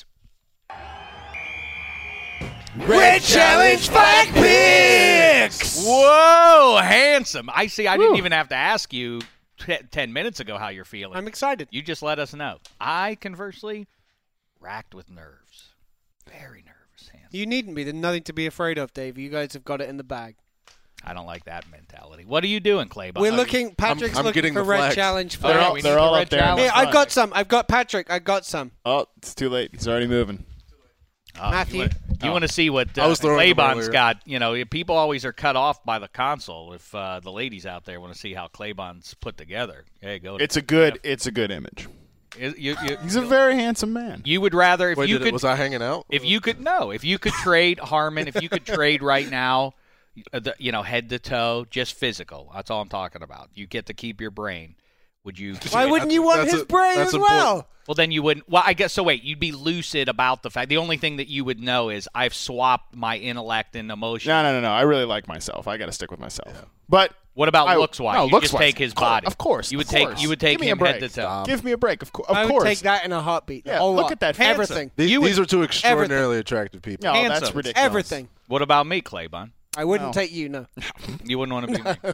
Red Challenge flag picks. Whoa, handsome. I see. I Woo. didn't even have to ask you t- ten minutes ago how you're feeling. I'm excited. You just let us know. I, conversely, racked with nerves. Very nervous, handsome. You needn't be. There's nothing to be afraid of, Dave. You guys have got it in the bag. I don't like that mentality. What are you doing, Claybon? We're looking. Patrick's I'm, I'm looking for Red flags. Challenge flags. They're all, we they're need all the up Red there. Challenge. Hey, I've got some. I've got Patrick. I got some. Oh, it's too late. He's already moving. Uh, Matthew. You, you oh. want to see what uh, I was throwing them Claybon's earlier. got. You know, people always are cut off by the console. If uh, the ladies out there want to see how Claybon's put together, hey, go to It's a good. It's a good image. You, you, you, He's a very handsome man. you would rather if Wait, you did could it, was I hanging out? if you could no if you could trade Harmon if you could trade right now, uh, the, you know, head to toe, just physical. That's all I'm talking about. You get to keep your brain. Would you? Why wouldn't you want That's his a- brain that's as important. well? Well, then you wouldn't. Well, I guess so. Wait, you'd be lucid about the fact. The only thing that you would know is I've swapped my intellect and emotion. No, no, no, no. I really like myself. I got to stick with myself. But What about I- looks wise? no, you looks just wise. take his Of course, body. of course, You would of take. course. You would take Give me a him head break. to toe. give me a break. Of, co- of I would course. take that in a heartbeat. Yeah, All look lot. at that. Everything. These, You would- these are two extraordinarily attractive people. No, that's Handsome. ridiculous. Everything. What about me, Claybon? I wouldn't No. take you. No. You wouldn't want to be me.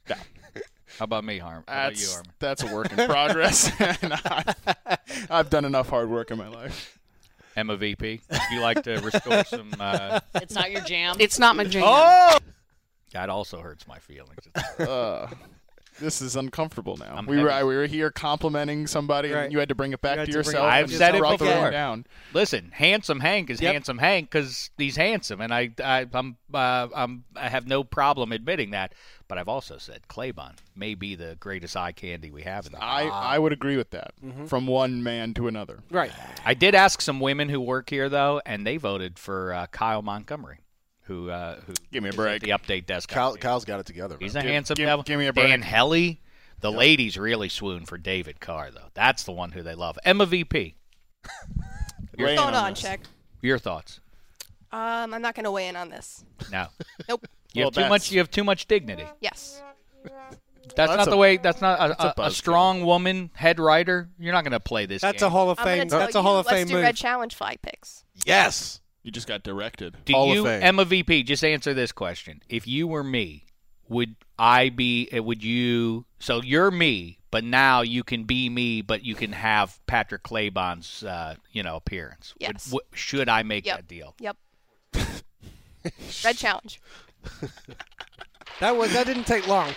How about me, Harm? How about you, That's, Harmon? that's a work in progress. And I've, I've done enough hard work in my life. Emma V P. You like to restore some? Uh... It's not your jam. It's not my jam. Oh, that also hurts my feelings. Uh, this is uncomfortable now. I'm we were heavy. we were here complimenting somebody, Right. and you had to bring it back You had to to bring yourself. it back I've and to said it brought the before. room down. Listen, handsome Hank is Yep. handsome Hank because he's handsome, and I, I, I'm, uh, I'm, I have no problem admitting that. But I've also said Claybon may be the greatest eye candy we have in the I, I would agree with that. Mm-hmm. From one man to another. Right. I did ask some women who work here though, and they voted for uh, Kyle Montgomery, who, uh, who Give me a is break. at the update desk. Kyle, out here. Kyle's got it together. He's man. a Give- handsome give- devil. give me a break. Dan Helly, the ladies really swoon for David Carr though. That's the one who they love. Emma V P. Weigh in Hold on, this. check. Your thoughts? Um, I'm not going to weigh in on this. No. Nope. You Well, have too that's- much. You have too much dignity. Yes. That's, That's not a- the way. That's not a, that's a a, a buzzkill. strong woman head writer. You're not going to play this. That's game. a Hall of I'm going Fame. to tell That's you, a Hall of let's Fame do move. Red Challenge flag picks. Yes. You just got directed. Do Hall of you, Fame. Emma V P? Just answer this question: if you were me, would I be? uh, Would you? So you're me, but now you can be me, but you can have Patrick Claybon's, uh, you know, appearance. Would- Yes. would- should I make Yep. that deal? Yep. Red Challenge. That was. That didn't take long.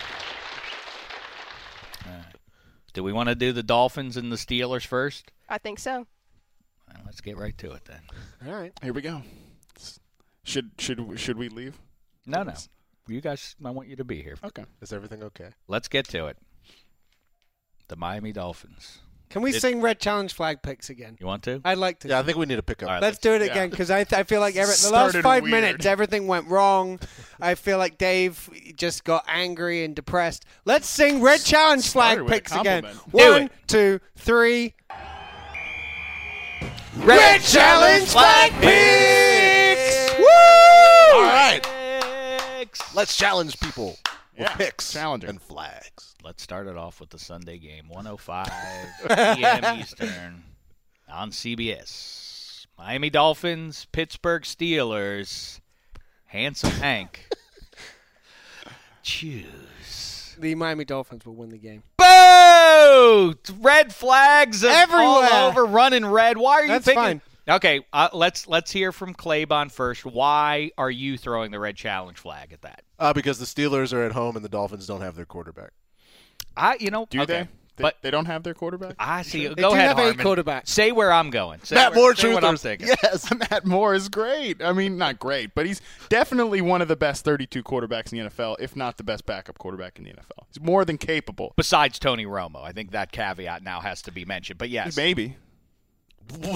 Do we want to do the Dolphins and the Steelers first? I think so. Well, let's get right to it then. All right. Here we go. Should should should we leave? No, no. You guys, I want you to be here. Okay. Is everything okay? Let's get to it. The Miami Dolphins, Can we It- sing Red Challenge flag picks again? You want to? I'd like to. Yeah, I think we need to pick up. All right, Let's do it yeah. again because I, th- I feel like every, the last Started five weird. minutes everything went wrong. I feel like Dave just got angry and depressed. Let's sing Red Challenge flag Started with a picks again. compliment. Do One, it. two, three. Red Challenge flag picks! Woo! All right, Picks. let's challenge people with Yeah, picks challenging. and flags. Let's start it off with the Sunday game, one oh five p m Eastern on C B S. Miami Dolphins, Pittsburgh Steelers. Handsome Hank. Choose. The Miami Dolphins will win the game. Boo! Red flags of all Everywhere. over, running red. Why are you That's picking? fine. Okay, uh, let's let's hear from Claybon first. Why are you throwing the red challenge flag at that? Uh, because the Steelers are at home and the Dolphins don't have their quarterback. I, you know, Do okay. they? They, But they don't have their quarterback? I see. They Go do ahead, have a Harmon. quarterback. Say where I'm going. Say Matt where, Moore, say what I'm truthers. thinking. Yes. Matt Moore is great. I mean, not great, but he's definitely one of the best thirty-two quarterbacks in the N F L, if not the best backup quarterback in the N F L. He's more than capable. Besides Tony Romo, I think that caveat now has to be mentioned. But yes, Maybe. no,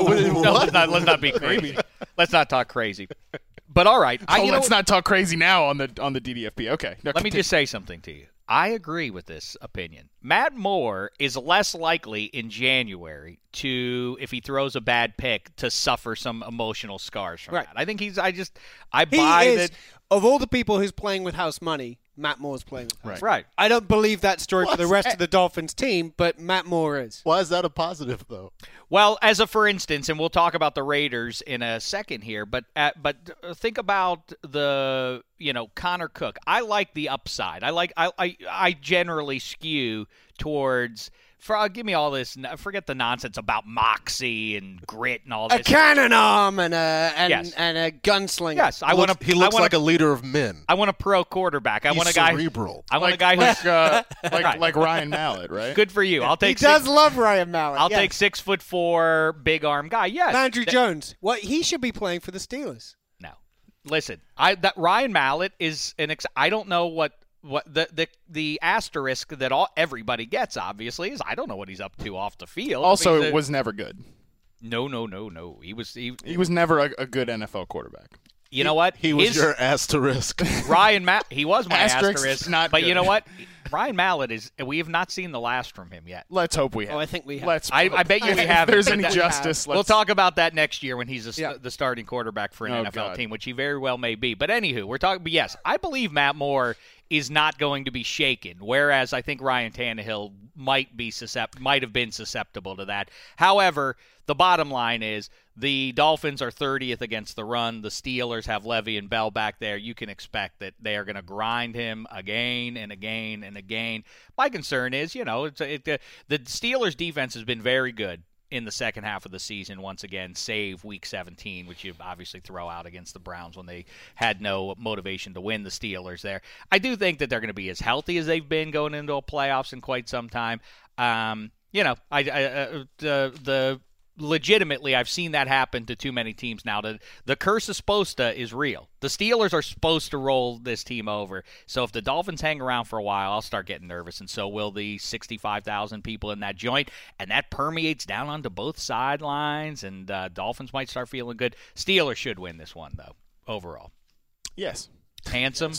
let's not, let's not be crazy. Let's not talk crazy. But all right, I, oh, you let's know, not talk crazy now on the on the D D F P. Okay. No, let me continue. just say something to you. I agree with this opinion. Matt Moore is less likely in January to, if he throws a bad pick, to suffer some emotional scars from Right. that. I think he's. I just. I He buy is, that. of all the people who's playing with house money, Matt Moore's playing with house Right. Right. I don't believe that story for the What's rest that? of the Dolphins team, but Matt Moore is. Why is that a positive, though? Well, as a for instance, and we'll talk about the Raiders in a second here, but at, but think about the you know Connor Cook. I like the upside. I like I I, I generally skew towards. For, uh, give me all this. Forget the nonsense about moxie and grit and all A this. cannon arm and a and, Yes. and a gunslinger. Yes, I He want looks- to. He looks I wanna, like a leader of men. I want a pro quarterback. I He's want a guy. cerebral. I want like, a guy who's like, uh, like, Right. like Ryan Mallett, right? good for you. I'll He take. does Six, love Ryan Mallett. I'll yes. take six foot four, big arm guy. Yes, Andrew Th- Jones. What he should be playing for the Steelers. No, listen. I that Ryan Mallett is an. Ex- I don't know what what the the the asterisk that all everybody gets. Obviously, is I don't know what he's up to off the field. I Also, mean, the- was never good. no, no, no, no. He was. He, He was never a, a good N F L quarterback. you know what? He was His- your asterisk. Ryan Mallett. He was my Asterisk, asterisk. not but good. you know what? Ryan Mallett is. We have not seen the last from him yet. Let's hope we have. Oh, I think we have. Let's. I, I bet you we if have. there's but any that- justice, let's We'll talk about that next year when he's a, Yeah. the starting quarterback for an Oh, N F L God. team, which he very well may be. But anywho, we're talking. But yes, I believe Matt Moore is not going to be shaken, whereas I think Ryan Tannehill might be suscept- might have been susceptible to that. However, the bottom line is the Dolphins are thirtieth against the run. The Steelers have Levy and Bell back there. You can expect that they are going to grind him again and again and again. My concern is, you know, it's, it, the, the Steelers' defense has been very good in the second half of the season, once again, save Week seventeen, which you obviously throw out against the Browns when they had no motivation to win the Steelers there. I do think that they're going to be as healthy as they've been going into a playoffs in quite some time. Um, you know, I, I uh, the the legitimately, I've seen that happen to too many teams now. The, the curse of Sposta is real. The Steelers are supposed to roll this team over. So if the Dolphins hang around for a while, I'll start getting nervous, and so will the sixty-five thousand people in that joint. And that permeates down onto both sidelines, and uh, Dolphins might start feeling good. Steelers should win this one, though, overall. Yes. Handsome.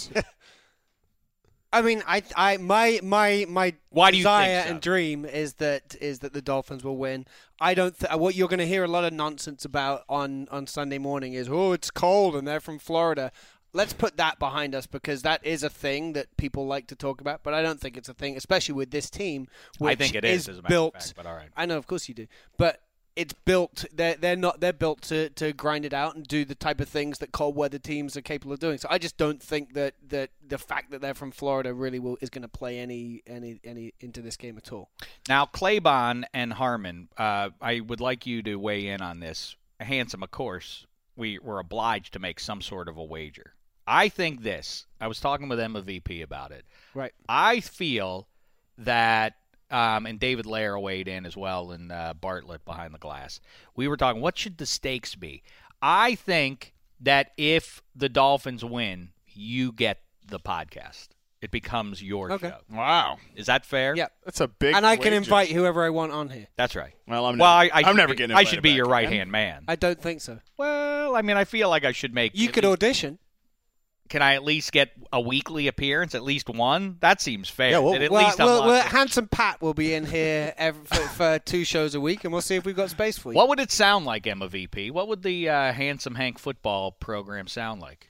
I mean, I, I, my, my, my Why do you think desire so? and dream is that is that the Dolphins will win. I don't. Th- what you're going to hear a lot of nonsense about on, on Sunday morning is, oh, it's cold and they're from Florida. Let's put that behind us because that is a thing that people like to talk about. But I don't think it's a thing, especially with this team. Which I think it is, is as a matter built. of fact, but all right. I know, of course you do, but. It's built. They're they're not. They're built to, to grind it out and do the type of things that cold weather teams are capable of doing. So I just don't think that, that the fact that they're from Florida really will is going to play any any any into this game at all. Now, Claybon and Harmon, uh, I would like you to weigh in on this. Handsome, of course, we were obliged to make some sort of a wager. I think this. I was talking with Emma V P about it. Right. I feel that, um, and David Lair weighed in as well, and uh, Bartlett behind the glass. We were talking, what should the stakes be? I think that if the Dolphins win, you get the podcast. It becomes your Okay. show. Wow. Is that fair? Yep. That's a big And I can wager. invite whoever I want on here. That's right. Well, I'm well, never, I, I I'm should never be, getting I invited should be back your again. right-hand man. I don't think so. Well, I mean, I feel like I should make. You at could least- audition. Can I at least get a weekly appearance, at least one? That seems fair. Yeah, well- That at Well, least I'm well, on well, the- Handsome Pat will be in here every, for, for two shows a week, and we'll see if we've got space for you. What would it sound like, Emma V P? What would the uh, Handsome Hank football program sound like?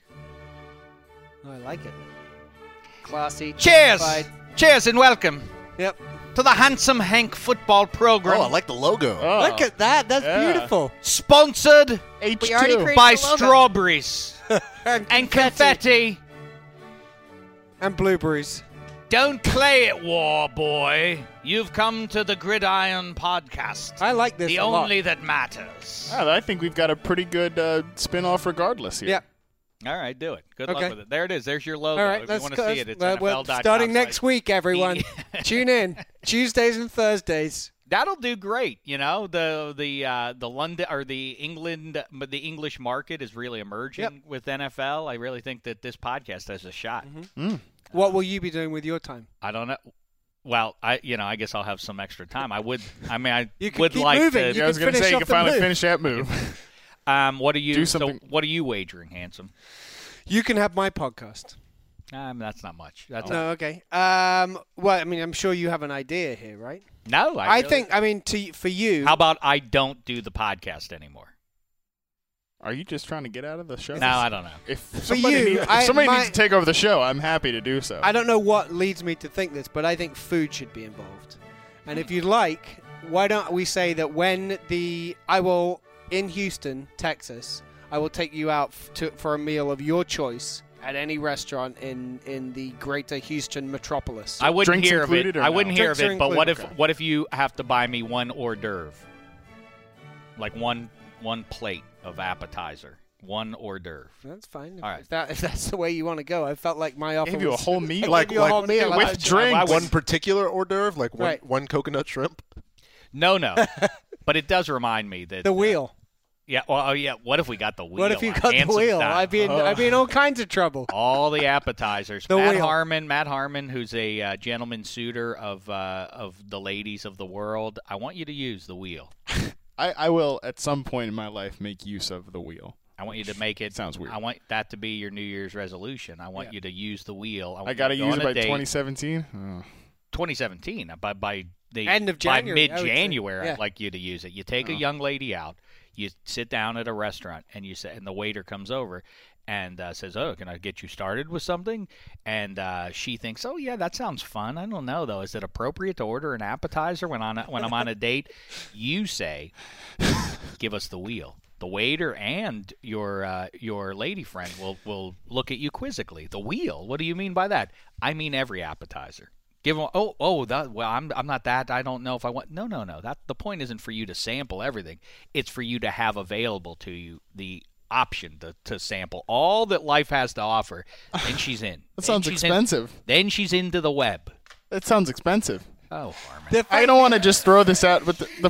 I like it. Classy. Cheers! dignified. Cheers and welcome Yep. to the Handsome Hank football program. Oh, I like the logo. Oh, Look at that. That's yeah. beautiful. Sponsored H two. We already created by the logo. strawberries and, and confetti. And blueberries. Don't play it, war boy. You've come to the Gridiron Podcast. I like this the a lot. only that matters. Ah, I think we've got a pretty good uh, spin-off regardless here. Yep. All right, do it. Good Okay. luck with it. There it is. There's your logo. All right, if let's you want go. to see it, it's well, N F L well, dot com starting next slash- week, everyone. Tune in Tuesdays and Thursdays. That'll do great. You know, the the uh, the London or the England the English market is really emerging Yep. with N F L. I really think that this podcast has a shot. Mm-hmm. What will you be doing with your time? I don't know. Well, I you know I guess I'll have some extra time. I would. I mean, I You could would keep like moving. to. You Yeah, I was can going to finish say you off can the finally move. finish that move. Um, what are you? Do so something- what are you wagering, handsome? You can have my podcast. Um, that's not much. That's No, okay. Um, well, I mean, I'm sure you have an idea here, right? no. I, I, really- think, I mean, to for you, How about I don't do the podcast anymore? Are you just trying to get out of the show? No, I don't know. If somebody, you, needs, if I- somebody my- needs to take over the show, I'm happy to do so. I don't know what leads me to think this, but I think food should be involved. And if you'd like, why don't we say that when the I will in Houston, Texas, I will take you out f- to, for a meal of your choice at any restaurant in, in the greater Houston metropolis. I wouldn't Drinks hear of it. included or I no? wouldn't hear of Drinks are it. But what if included. what if you have to buy me one hors d'oeuvre, like one one plate of appetizer, one hors d'oeuvre? That's fine. If, All right. if, that, if that's the way you want to go, I felt like my offer Gave you a was whole meal. I Like- gave you a like whole meal with I- drinks. I would- One particular hors d'oeuvre, like one, Right. one coconut shrimp. No, no. But it does remind me that the uh, wheel. yeah. Well, oh yeah. What if we got the wheel? What if you on got the Handsome wheel? style? I'd be in, Oh. I'd be in all kinds of trouble. all the appetizers. The Matt wheel. Harmon, Matt Harmon, who's a uh, gentleman suitor of uh, of the ladies of the world. I want you to use the wheel. I, I will, at some point in my life, make use of the wheel. I want you to make it. Sounds weird. I want that to be your New Year's resolution. I want Yeah. you to use the wheel. I, want I got to you use go it on a by date. twenty seventeen? Oh. twenty seventeen. uh, By by the End of January, I by would say. mid-January, Yeah. I'd like you to use it. You take a Oh. young lady out. You sit down at a restaurant, and you say, and the waiter comes over and uh, says, "Oh, can I get you started with something?" And uh, she thinks, "Oh yeah, that sounds fun. I don't know though. Is it appropriate to order an appetizer when on a, when I'm on a date?" You say, "Give us the wheel." The waiter and your uh, your lady friend will, will look at you quizzically. The wheel? What do you mean by that? I mean every appetizer. Give them. Oh, oh. That, well, I'm I'm not that. I don't know if I want. No, no, no. That the point isn't for you to sample everything. It's for you to have available to you the option to, to sample all that life has to offer. Then she's in. That Then sounds she's in- expensive. then she's into the web. That sounds expensive. Oh, Harmon. The I fact- don't want to just throw this out, but the, the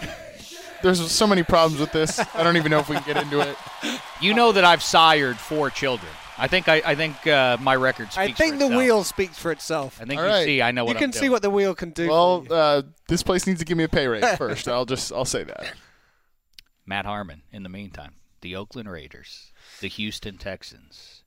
there's so many problems with this. I don't even know if we can get into it. You know that I've sired four children. I think I, I think uh, my record speaks I think for the itself. wheel speaks for itself. I think All you right. see. I know what You can I'm see doing. what the wheel can do. Well, for you. uh, this place needs to give me a pay raise first. I'll just I'll say that. Matt Harmon. In the meantime, the Oakland Raiders, the Houston Texans.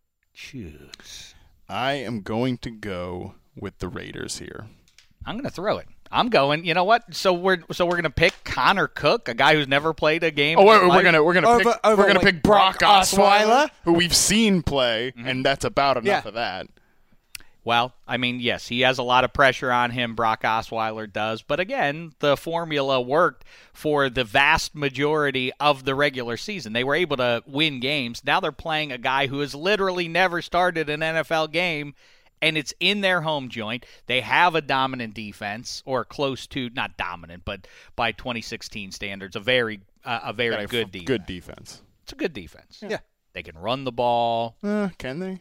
Choose. I am going to go with the Raiders here. I'm going to throw it. I'm going. You know what? So we're so we're going to pick Connor Cook, a guy who's never played a game. Oh, in wait, his we're life. gonna we're gonna Over- pick over, we're gonna like, pick Brock Brock Osweiler, Osweiler? who we've seen play, and that's about enough Yeah. of that. Well, I mean, yes, he has a lot of pressure on him. Brock Osweiler does, but again, the formula worked for the vast majority of the regular season. They were able to win games. Now they're playing a guy who has literally never started an N F L game. And it's in their home joint. They have a dominant defense, or close to, not dominant, but by twenty sixteen standards, a very, uh, a very Got a good f- defense. Good defense. It's a good defense. Yeah. They can run the ball. Uh, can they?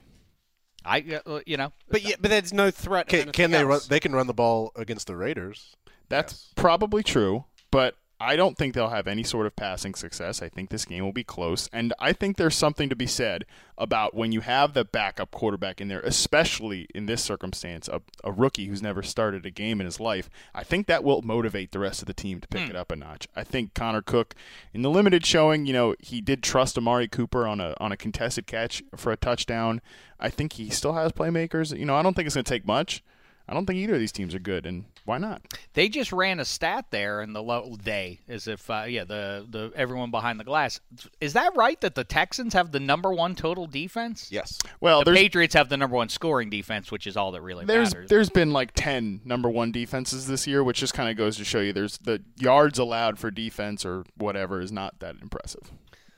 I, uh, you know, but yeah, but there's no threat. of Can, anything can they run? else. They can run the ball against the Raiders. That's Yes. probably true, but I don't think they'll have any sort of passing success. I think this game will be close. And I think there's something to be said about when you have the backup quarterback in there, especially in this circumstance, a, a rookie who's never started a game in his life. I think that will motivate the rest of the team to pick mm. it up a notch. I think Connor Cook, in the limited showing, you know, he did trust Amari Cooper on a on a contested catch for a touchdown. I think he still has playmakers. You know, I don't think it's going to take much. I don't think either of these teams are good, and why not? They just ran a stat there in the low day, as if uh, yeah, the the everyone behind the glass. Is that right that the Texans have the number one total defense? Yes. Well, the Patriots have the number one scoring defense, which is all that really there's, matters. There's been like ten number one defenses this year, which just kind of goes to show you there's the yards allowed for defense or whatever is not that impressive.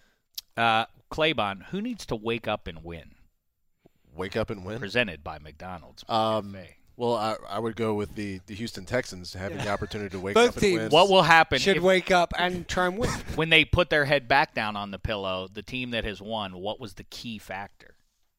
Uh, Claybon, who needs to wake up and win? Wake up and win. Presented by McDonald's. Um. Well, I, I would go with the, the Houston Texans having yeah. the opportunity to wake Both up and teams win. What will happen should if, wake up and try and win. When they put their head back down on the pillow, the team that has won, what was the key factor?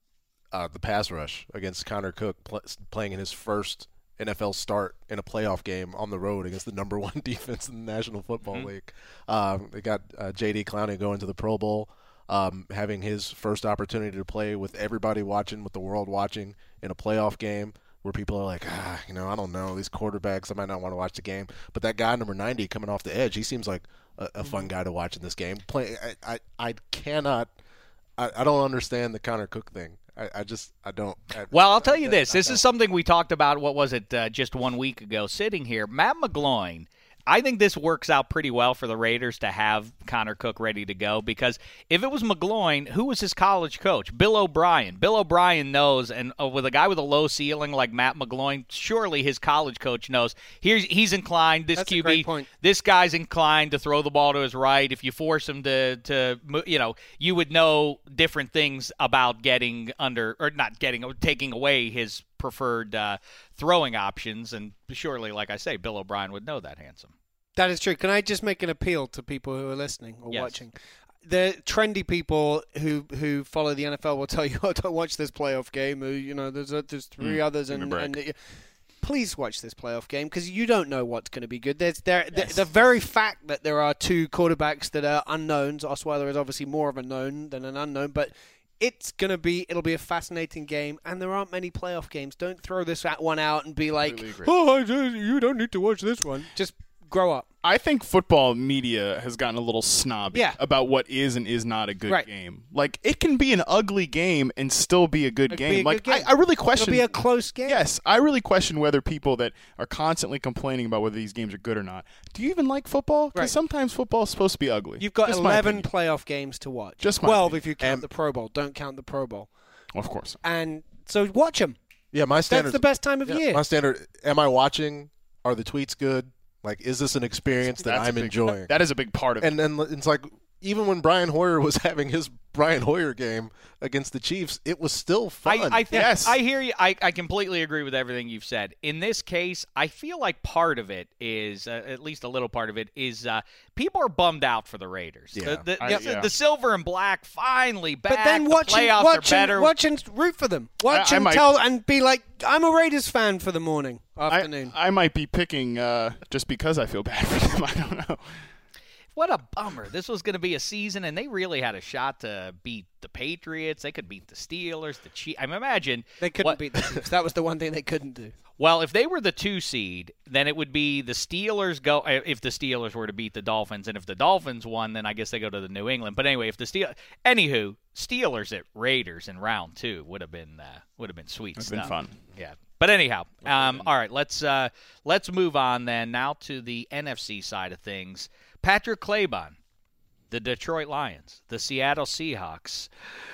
Uh, the pass rush against Connor Cook pl- playing in his first N F L start in a playoff game on the road against the number one defense in the National Football mm-hmm. League. Um, they got uh, J D Clowney going to the Pro Bowl, um, having his first opportunity to play with everybody watching, with the world watching in a playoff game. Where people are like, ah, you know, I don't know, these quarterbacks, I might not want to watch the game. But that guy, number ninety, coming off the edge, he seems like a, a fun guy to watch in this game. Play, I, I, I cannot, I, I don't understand the Connor Cook thing. I, I just, I don't. I, well, I'll tell you I, this. I this is something we talked about, what was it, uh, just one week ago, sitting here. Matt McGloin, I think this works out pretty well for the Raiders to have Connor Cook ready to go, because if it was McGloin, who was his college coach? Bill O'Brien. Bill O'Brien knows, and uh, with a guy with a low ceiling like Matt McGloin, surely his college coach knows. Here's he's inclined. This That's Q a great B, point. this guy's inclined to throw the ball to his right. If you force him to, to you know, you would know different things about getting under, or not getting, taking away his preferred uh, throwing options, and surely, like I say, Bill O'Brien would know that, handsome. That is true. Can I just make an appeal to people who are listening or yes. watching? The trendy people who who follow the N F L will tell you, "Oh, don't watch this playoff game." Or, you know, there's a, there's three mm, others, and, and uh, please watch this playoff game, because you don't know what's going to be good. There's there yes. the, the very fact that there are two quarterbacks that are unknowns. Osweiler is obviously more of a known than an unknown, but it's going to be, it'll be a fascinating game, and there aren't many playoff games. Don't throw this one out and be like, oh, you don't need to watch this one. Just grow up. I think football media has gotten a little snobby yeah. about what is and is not a good right. game. Like, it can be an ugly game and still be a good It'll game. A like, good game. I, I really question. It'll be a close game. Yes, I really question whether people that are constantly complaining about whether these games are good or not. Do you even like football? Because right. sometimes football is supposed to be ugly. You've got Just eleven playoff games to watch. Just twelve my if you count the Pro Bowl. Don't count the Pro Bowl. Of course. And so watch them. Yeah, my standard. That's the best time of yeah, year. My standard. Am I watching? Are the tweets good? Like, is this an experience that That's I'm big, enjoying? That is a big part of and, it. And then it's like, even when Brian Hoyer was having his Brian Hoyer game against the Chiefs, it was still fun. I, I think, yes. I hear you. I, I completely agree with everything you've said. In this case, I feel like part of it is, uh, at least a little part of it, is uh, people are bummed out for the Raiders. Yeah. The, the, I, the, yeah. the silver and black finally back. But then watch the and, playoffs watch, are and, better. watch and root for them. Watch I, I and might, tell and be like, I'm a Raiders fan for the morning, afternoon. I, I might be picking uh, just because I feel bad for them. I don't know. What a bummer. This was going to be a season, and they really had a shot to beat the Patriots. They could beat the Steelers, the Chiefs. I mean, imagine. They couldn't what, beat the Chiefs. That was the one thing they couldn't do. Well, if they were the two seed, then it would be the Steelers go. If the Steelers were to beat the Dolphins, and if the Dolphins won, then I guess they go to the New England. But anyway, if the Steel, anywho, Steelers at Raiders in round two would have been uh, would have been sweet. It's stuff. been fun. Yeah. But anyhow, um, all right, let's uh, let's move on then now to the N F C side of things. Patrick Claybon, the Detroit Lions, the Seattle Seahawks.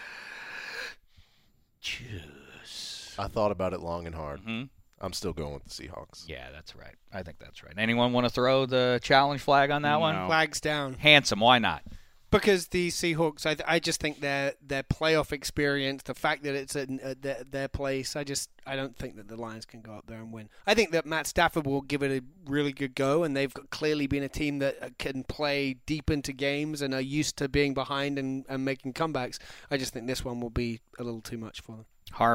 Choose. I thought about it long and hard. Mm-hmm. I'm still going with the Seahawks. Yeah, that's right. I think that's right. Anyone want to throw the challenge flag on that No. one? Flags down. Handsome, why not? Because the Seahawks, I, th- I just think their their playoff experience, the fact that it's at, at their, their place, I just I don't think that the Lions can go up there and win. I think that Matt Stafford will give it a really good go, and they've got, clearly been a team that can play deep into games and are used to being behind and, and making comebacks. I just think this one will be a little too much for them. Harmon.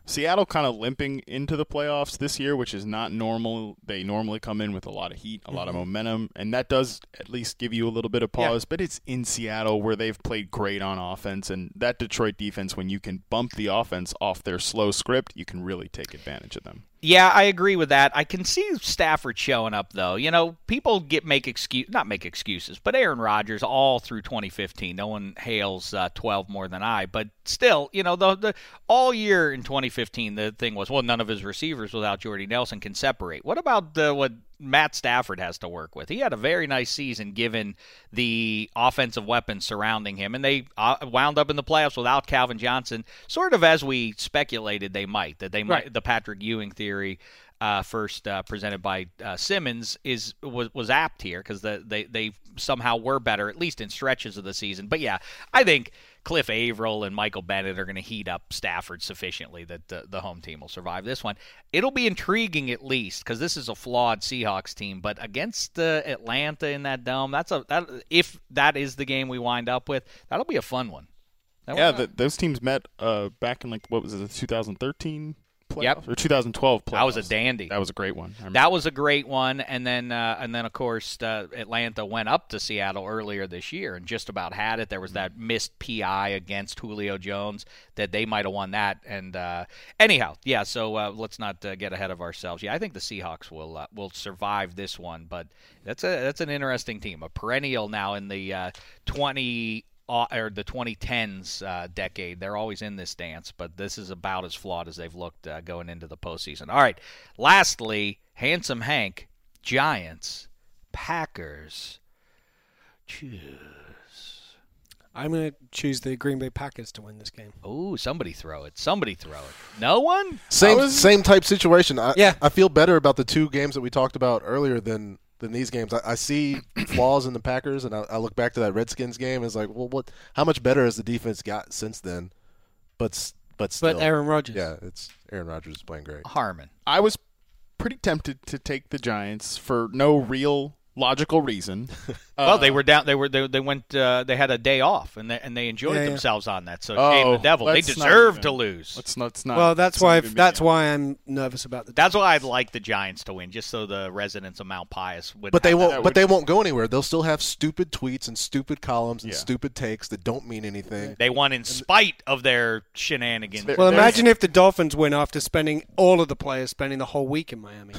Seattle kind of limping into the playoffs this year, which is not normal. They normally come in with a lot of heat, a mm-hmm. lot of momentum, and that does at least give you a little bit of pause. Yeah. But it's in Seattle where they've played great on offense, and that Detroit defense, when you can bump the offense off their slow script, you can really take advantage of them. Yeah, I agree with that. I can see Stafford showing up, though. You know, people get make excuse not make excuses, but Aaron Rodgers all through twenty fifteen. No one hails uh, twelve more than I, but still, you know, the the all year in twenty fifteen, the thing was, well, none of his receivers without Jordy Nelson can separate. What about the what Matt Stafford has to work with? He had a very nice season given the offensive weapons surrounding him, and they uh, wound up in the playoffs without Calvin Johnson, sort of as we speculated they might, that they might. Right. The Patrick Ewing theory, uh, first uh, presented by uh, Simmons, is was, was apt here because the, they, they somehow were better, at least in stretches of the season. But, yeah, I think Cliff Averill and Michael Bennett are going to heat up Stafford sufficiently that the, the home team will survive this one. It'll be intriguing at least because this is a flawed Seahawks team, but against uh, Atlanta in that dome, that's a that if that is the game we wind up with, that'll be a fun one. That yeah, the, those teams met uh, back in like what was it, twenty thirteen playoffs? Yep. Or twenty twelve playoffs. That was a dandy. That was a great one. That was a great one, and then uh, and then of course uh, Atlanta went up to Seattle earlier this year and just about had it. There was that missed P I against Julio Jones that they might have won that. And uh, anyhow, yeah. So uh, let's not uh, get ahead of ourselves. Yeah, I think the Seahawks will uh, will survive this one, but that's a that's an interesting team, a perennial now in the uh, twenty. Or the twenty tens uh, decade. They're always in this dance, but this is about as flawed as they've looked uh, going into the postseason. All right, lastly, Handsome Hank, Giants, Packers. Choose. I'm going to choose the Green Bay Packers to win this game. Oh, somebody throw it. Somebody throw it. No one? Same was... same type situation. I, yeah. I feel better about the two games that we talked about earlier than – than these games. I, I see flaws in the Packers, and I, I look back to that Redskins game and it's like, well, what? How much better has the defense got since then? But but still, but Aaron Rodgers. Yeah, it's Aaron Rodgers is playing great. Harmon. I was pretty tempted to take the Giants for no real logical reason. Well, uh, they were down. They were. They, they went. Uh, they had a day off, and they and they enjoyed yeah, themselves yeah. on that. So oh, shame the devil. They deserve even, to lose. Let's not. Let's not well, that's why. That's why I'm nervous about the. That's why I'd like the Giants to win, just so the residents of Mount Pius would. But they won't. That. But they won't go anywhere. They'll still have stupid tweets and stupid columns and yeah. stupid takes that don't mean anything. They won in spite of their shenanigans. Well, imagine if the Dolphins win after spending all of the players spending the whole week in Miami.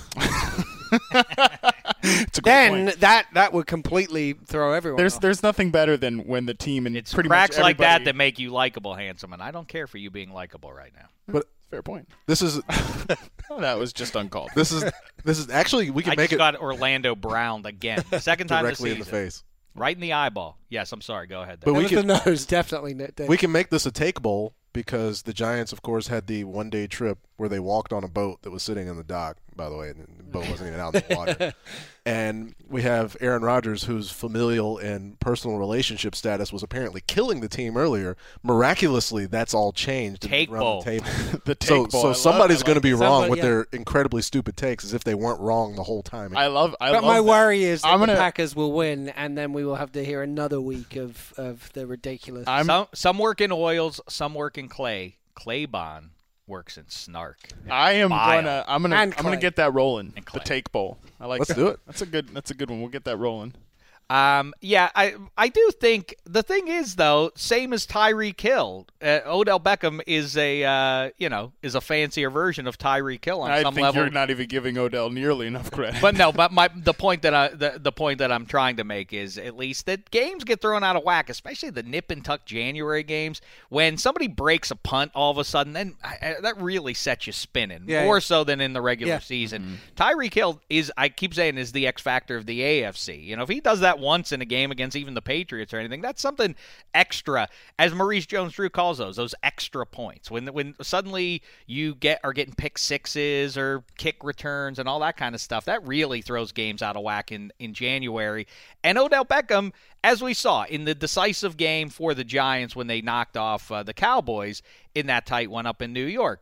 Then point. that that would completely throw everyone There's off. there's nothing better than when the team and it's pretty cracks much like that that make you likable, Handsome, and I don't care for you being likable right now. But fair point. This is oh, that was just uncalled. This is this is actually we can I make just it got Orlando Brown again, the second time directly this in season. the face, right in the eyeball. Yes, I'm sorry. Go ahead. But we we can, can the nose definitely. We can make this a take bowl because the Giants, of course, had the one day trip where they walked on a boat that was sitting in the dock. By the way, and the boat wasn't even out in the water. And we have Aaron Rodgers, whose familial and personal relationship status was apparently killing the team earlier. Miraculously, that's all changed. Take bowl. The table. the take so, bowl. so somebody's going to be wrong Somebody, with yeah. their incredibly stupid takes, as if they weren't wrong the whole time. I love. I but love my that. worry is that I'm the gonna, Packers will win, and then we will have to hear another week of of the ridiculous. I'm, some some work in oils, some work in clay. Claybon works in snark. I am Bile. gonna. I'm gonna. And I'm gonna clay. get that rolling. And The clay. take bowl. I like. Let's that. do it. That's a good. That's a good one. We'll get that rolling. Um, yeah, I I do think the thing is though, same as Tyreek Hill, uh, Odell Beckham is a uh, you know is a fancier version of Tyreek Hill on I some think level. you're not even giving Odell nearly enough credit. But no, but my the point that I the, the point that I'm trying to make is at least that games get thrown out of whack, especially the nip and tuck January games when somebody breaks a punt all of a sudden. Then I, I, that really sets you spinning yeah, more yeah. so than in the regular Yeah. season. Mm-hmm. Tyreek Hill is I keep saying is the X factor of the A F C. You know, if he does that once in a game against even the Patriots or anything, that's something extra, as Maurice Jones-Drew calls those, those extra points. When when suddenly you get are getting pick sixes or kick returns and all that kind of stuff, that really throws games out of whack in, in January. And Odell Beckham, as we saw in the decisive game for the Giants when they knocked off uh, the Cowboys in that tight one up in New York,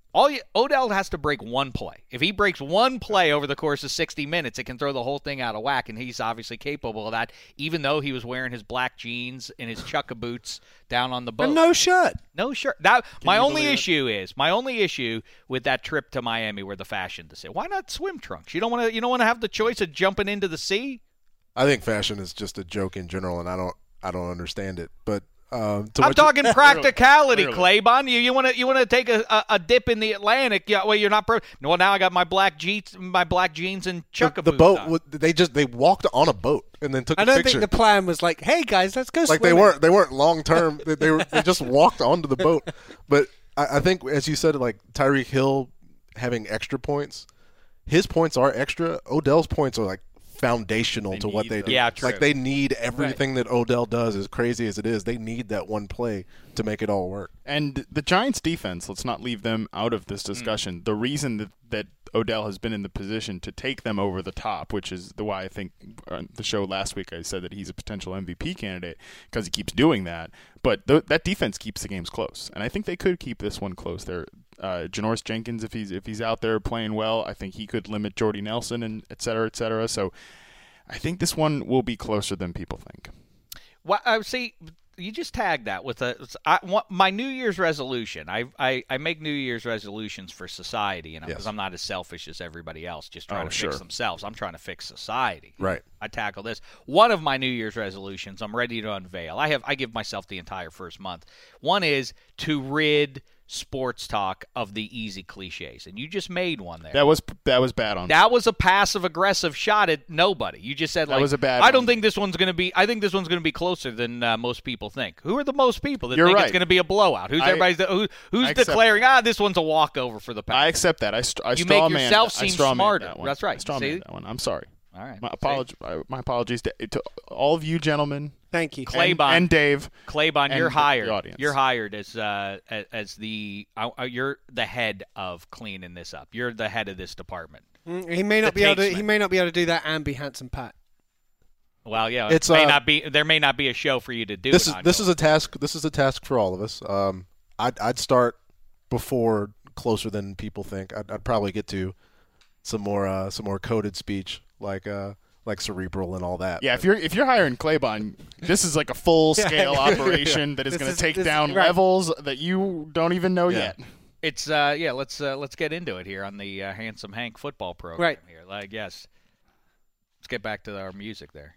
All you, Odell has to break one play. If he breaks one play over the course of sixty minutes, it can throw the whole thing out of whack, and he's obviously capable of that, even though he was wearing his black jeans and his chukka boots down on the boat. And no shirt. No shirt. That, my you only believe it? issue is, my only issue with that trip to Miami were the fashion decision. Why not swim trunks? You don't want to you don't want to have the choice of jumping into the sea? I think fashion is just a joke in general, and I don't I don't understand it. But um, to I'm what you- talking practicality, Clearly. Claybon. You you want to you want to take a, a, a dip in the Atlantic? Yeah, well, you're not. Pro- well, now I got my black jeans, my black jeans and chukka the, the boots boat. on. w- They just they walked on a boat and then took I a don't picture. think the plan was like, hey, guys, let's go like swimming. they weren't they weren't long term. they, they were they just walked onto the boat. But I, I think, as you said, like Tyreek Hill having extra points, his points are extra. Odell's points are like foundational They to what need they them. do. Yeah, true. Like they need everything that Odell does, as crazy as it is. They need that one play to make it all work. And the Giants' defense, let's not leave them out of this discussion. The reason that, that Odell has been in the position to take them over the top, which is the why I think on the show last week I said that he's a potential M V P candidate because he keeps doing that. But th- that defense keeps the games close, and I think they could keep this one close. There, uh, Janoris Jenkins, if he's if he's out there playing well, I think he could limit Jordy Nelson and et cetera, et cetera. So I think this one will be closer than people think. Well, I see. You just tagged that with a I, want- my New Year's resolution. I, I I make New Year's resolutions for society, you know, because Yes. I'm not as selfish as everybody else, just trying Oh, to sure. fix themselves. I'm trying to fix society. Right. I tackle this. One of my New Year's resolutions, I'm ready to unveil. I have I give myself the entire first month. One is to rid sports talk of the easy cliches, and you just made one there. That was that was bad on. That was a passive aggressive shot at nobody. You just said That like was a bad I don't one. think this one's going to be. I think this one's going to be closer than uh, most people think. Who are the most people that You're think right. it's going to be a blowout? Who's I- everybody's who, who's I accept declaring ah this one's a walkover for the I Packers? accept that. I, st- I You straw make man- yourself I seem straw man smarter. that one. That's right. I straw See? man that one. I'm sorry. All right, My See? apologies. My apologies to, to all of you gentlemen. Thank you. Clay- and, Claybon. and Dave. Claybon, and you're the hired. audience. You're hired as uh, as, as the uh, uh, you're the head of cleaning this up. You're the head of this department. Mm, He may not The be able to. takesman. He may not be able to do that and be handsome Pat. Well, yeah, It's, it may uh, not be. There may not be a show for you to do. This it is on, this Bill. is a task. This is a task for all of us. Um, I'd I'd start before closer than people think. I'd, I'd probably get to some more uh, some more coded speech like uh, like cerebral and all that. Yeah, if you're if you're hiring Claybon, this is like a full scale operation that is This going is- to take this- down right. levels that you don't even know Yeah. yet. It's uh yeah, let's uh, let's get into it here on the uh, Handsome Hank football program Right. here. Like yes. Let's get back to our music there.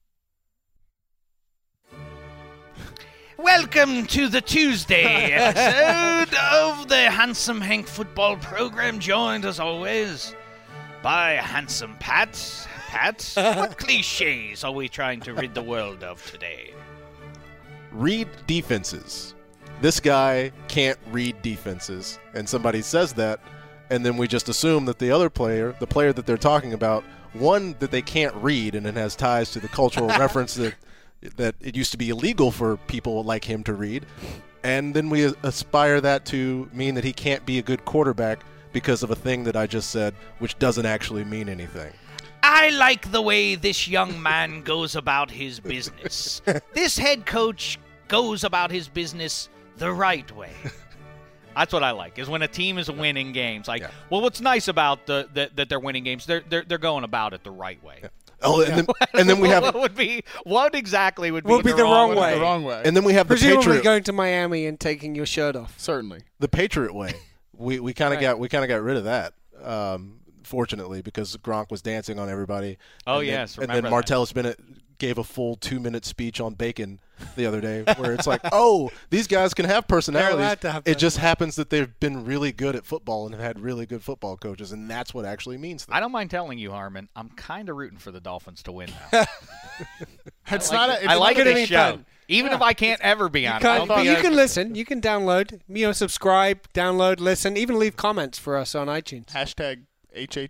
Welcome to the Tuesday episode of the Handsome Hank football program, joined as always by Handsome Pat. Pat, what cliches are we trying to rid the world of today? Read defenses. This guy can't read defenses, and somebody says that, and then we just assume that the other player, the player that they're talking about, one that they can't read, and it has ties to the cultural reference that that it used to be illegal for people like him to read, and then we aspire that to mean that he can't be a good quarterback because of a thing that I just said, which doesn't actually mean anything. I like the way this young man goes about his business. This head coach goes about his business the right way. That's what I like, is when a team is winning games. Like, Yeah. well, what's nice about the, the that they're winning games, they're they're, they're going about it the right way. Oh, and then, and then we have what would be what exactly would be, Would be the wrong way? way. The wrong way. and then we have the Presumably Patriot going to Miami and taking your shirt off. Certainly. the Patriot way. We we kind of Right. got we kind of got rid of that. Um, fortunately, because Gronk was dancing on everybody. Oh, and then- yes, and remember then that. Martellus Bennett gave a full two minute speech on bacon the other day, where it's like, oh, these guys can have personalities. allowed to have it just happens that they've been really good at football and have had really good football coaches, and that's what actually means. Things. I don't mind telling you, Harmon, I'm kind of rooting for the Dolphins to win now. It's I like, not. it. A, it's I like not a- this show, even if I can't ever be on it. Can't- I'll but be you a- can listen. You can download. You know, subscribe, download, listen, even leave comments for us on iTunes. Hashtag H H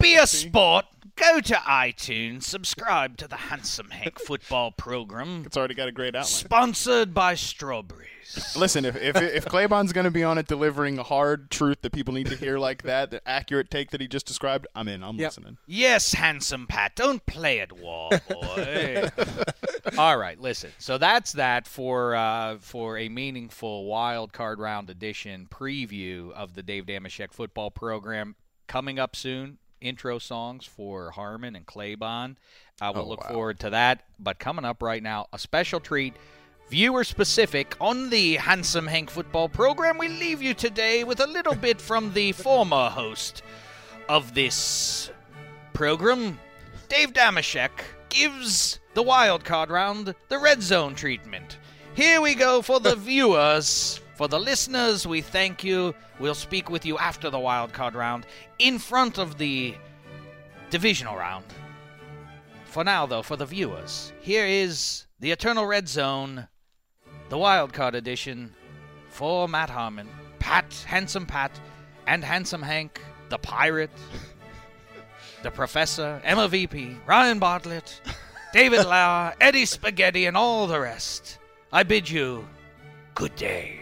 Be a sport. Go to iTunes, subscribe to the Handsome Hank football program. It's already got a great outline. Sponsored by Strawberries. Listen, if if if Claybon's going to be on it delivering a hard truth that people need to hear like that, the accurate take that he just described, I'm in. I'm Yep. listening. Yes, Handsome Pat, don't play at war, boy. All right, listen. So that's that for uh, for a meaningful wild card round edition preview of the Dave Damashek football program coming up soon. Intro songs for Harmon and Claybon. Uh, we'll Oh, look wow. forward to that. But coming up right now, a special treat, viewer specific on the Handsome Hank football program. We leave you today with a little bit from the former host of this program, Dave Damashek, gives the wild card round the red zone treatment. Here we go for the viewers. For the listeners, we thank you. We'll speak with you after the wild card round in front of the divisional round. For now, though, for the viewers, here is the Eternal Red Zone, the wild card edition for Matt Harmon, Pat, Handsome Pat, and Handsome Hank, the Pirate, the Professor, Emma V P, Ryan Bartlett, David Lauer, Eddie Spaghetti, and all the rest. I bid you good day.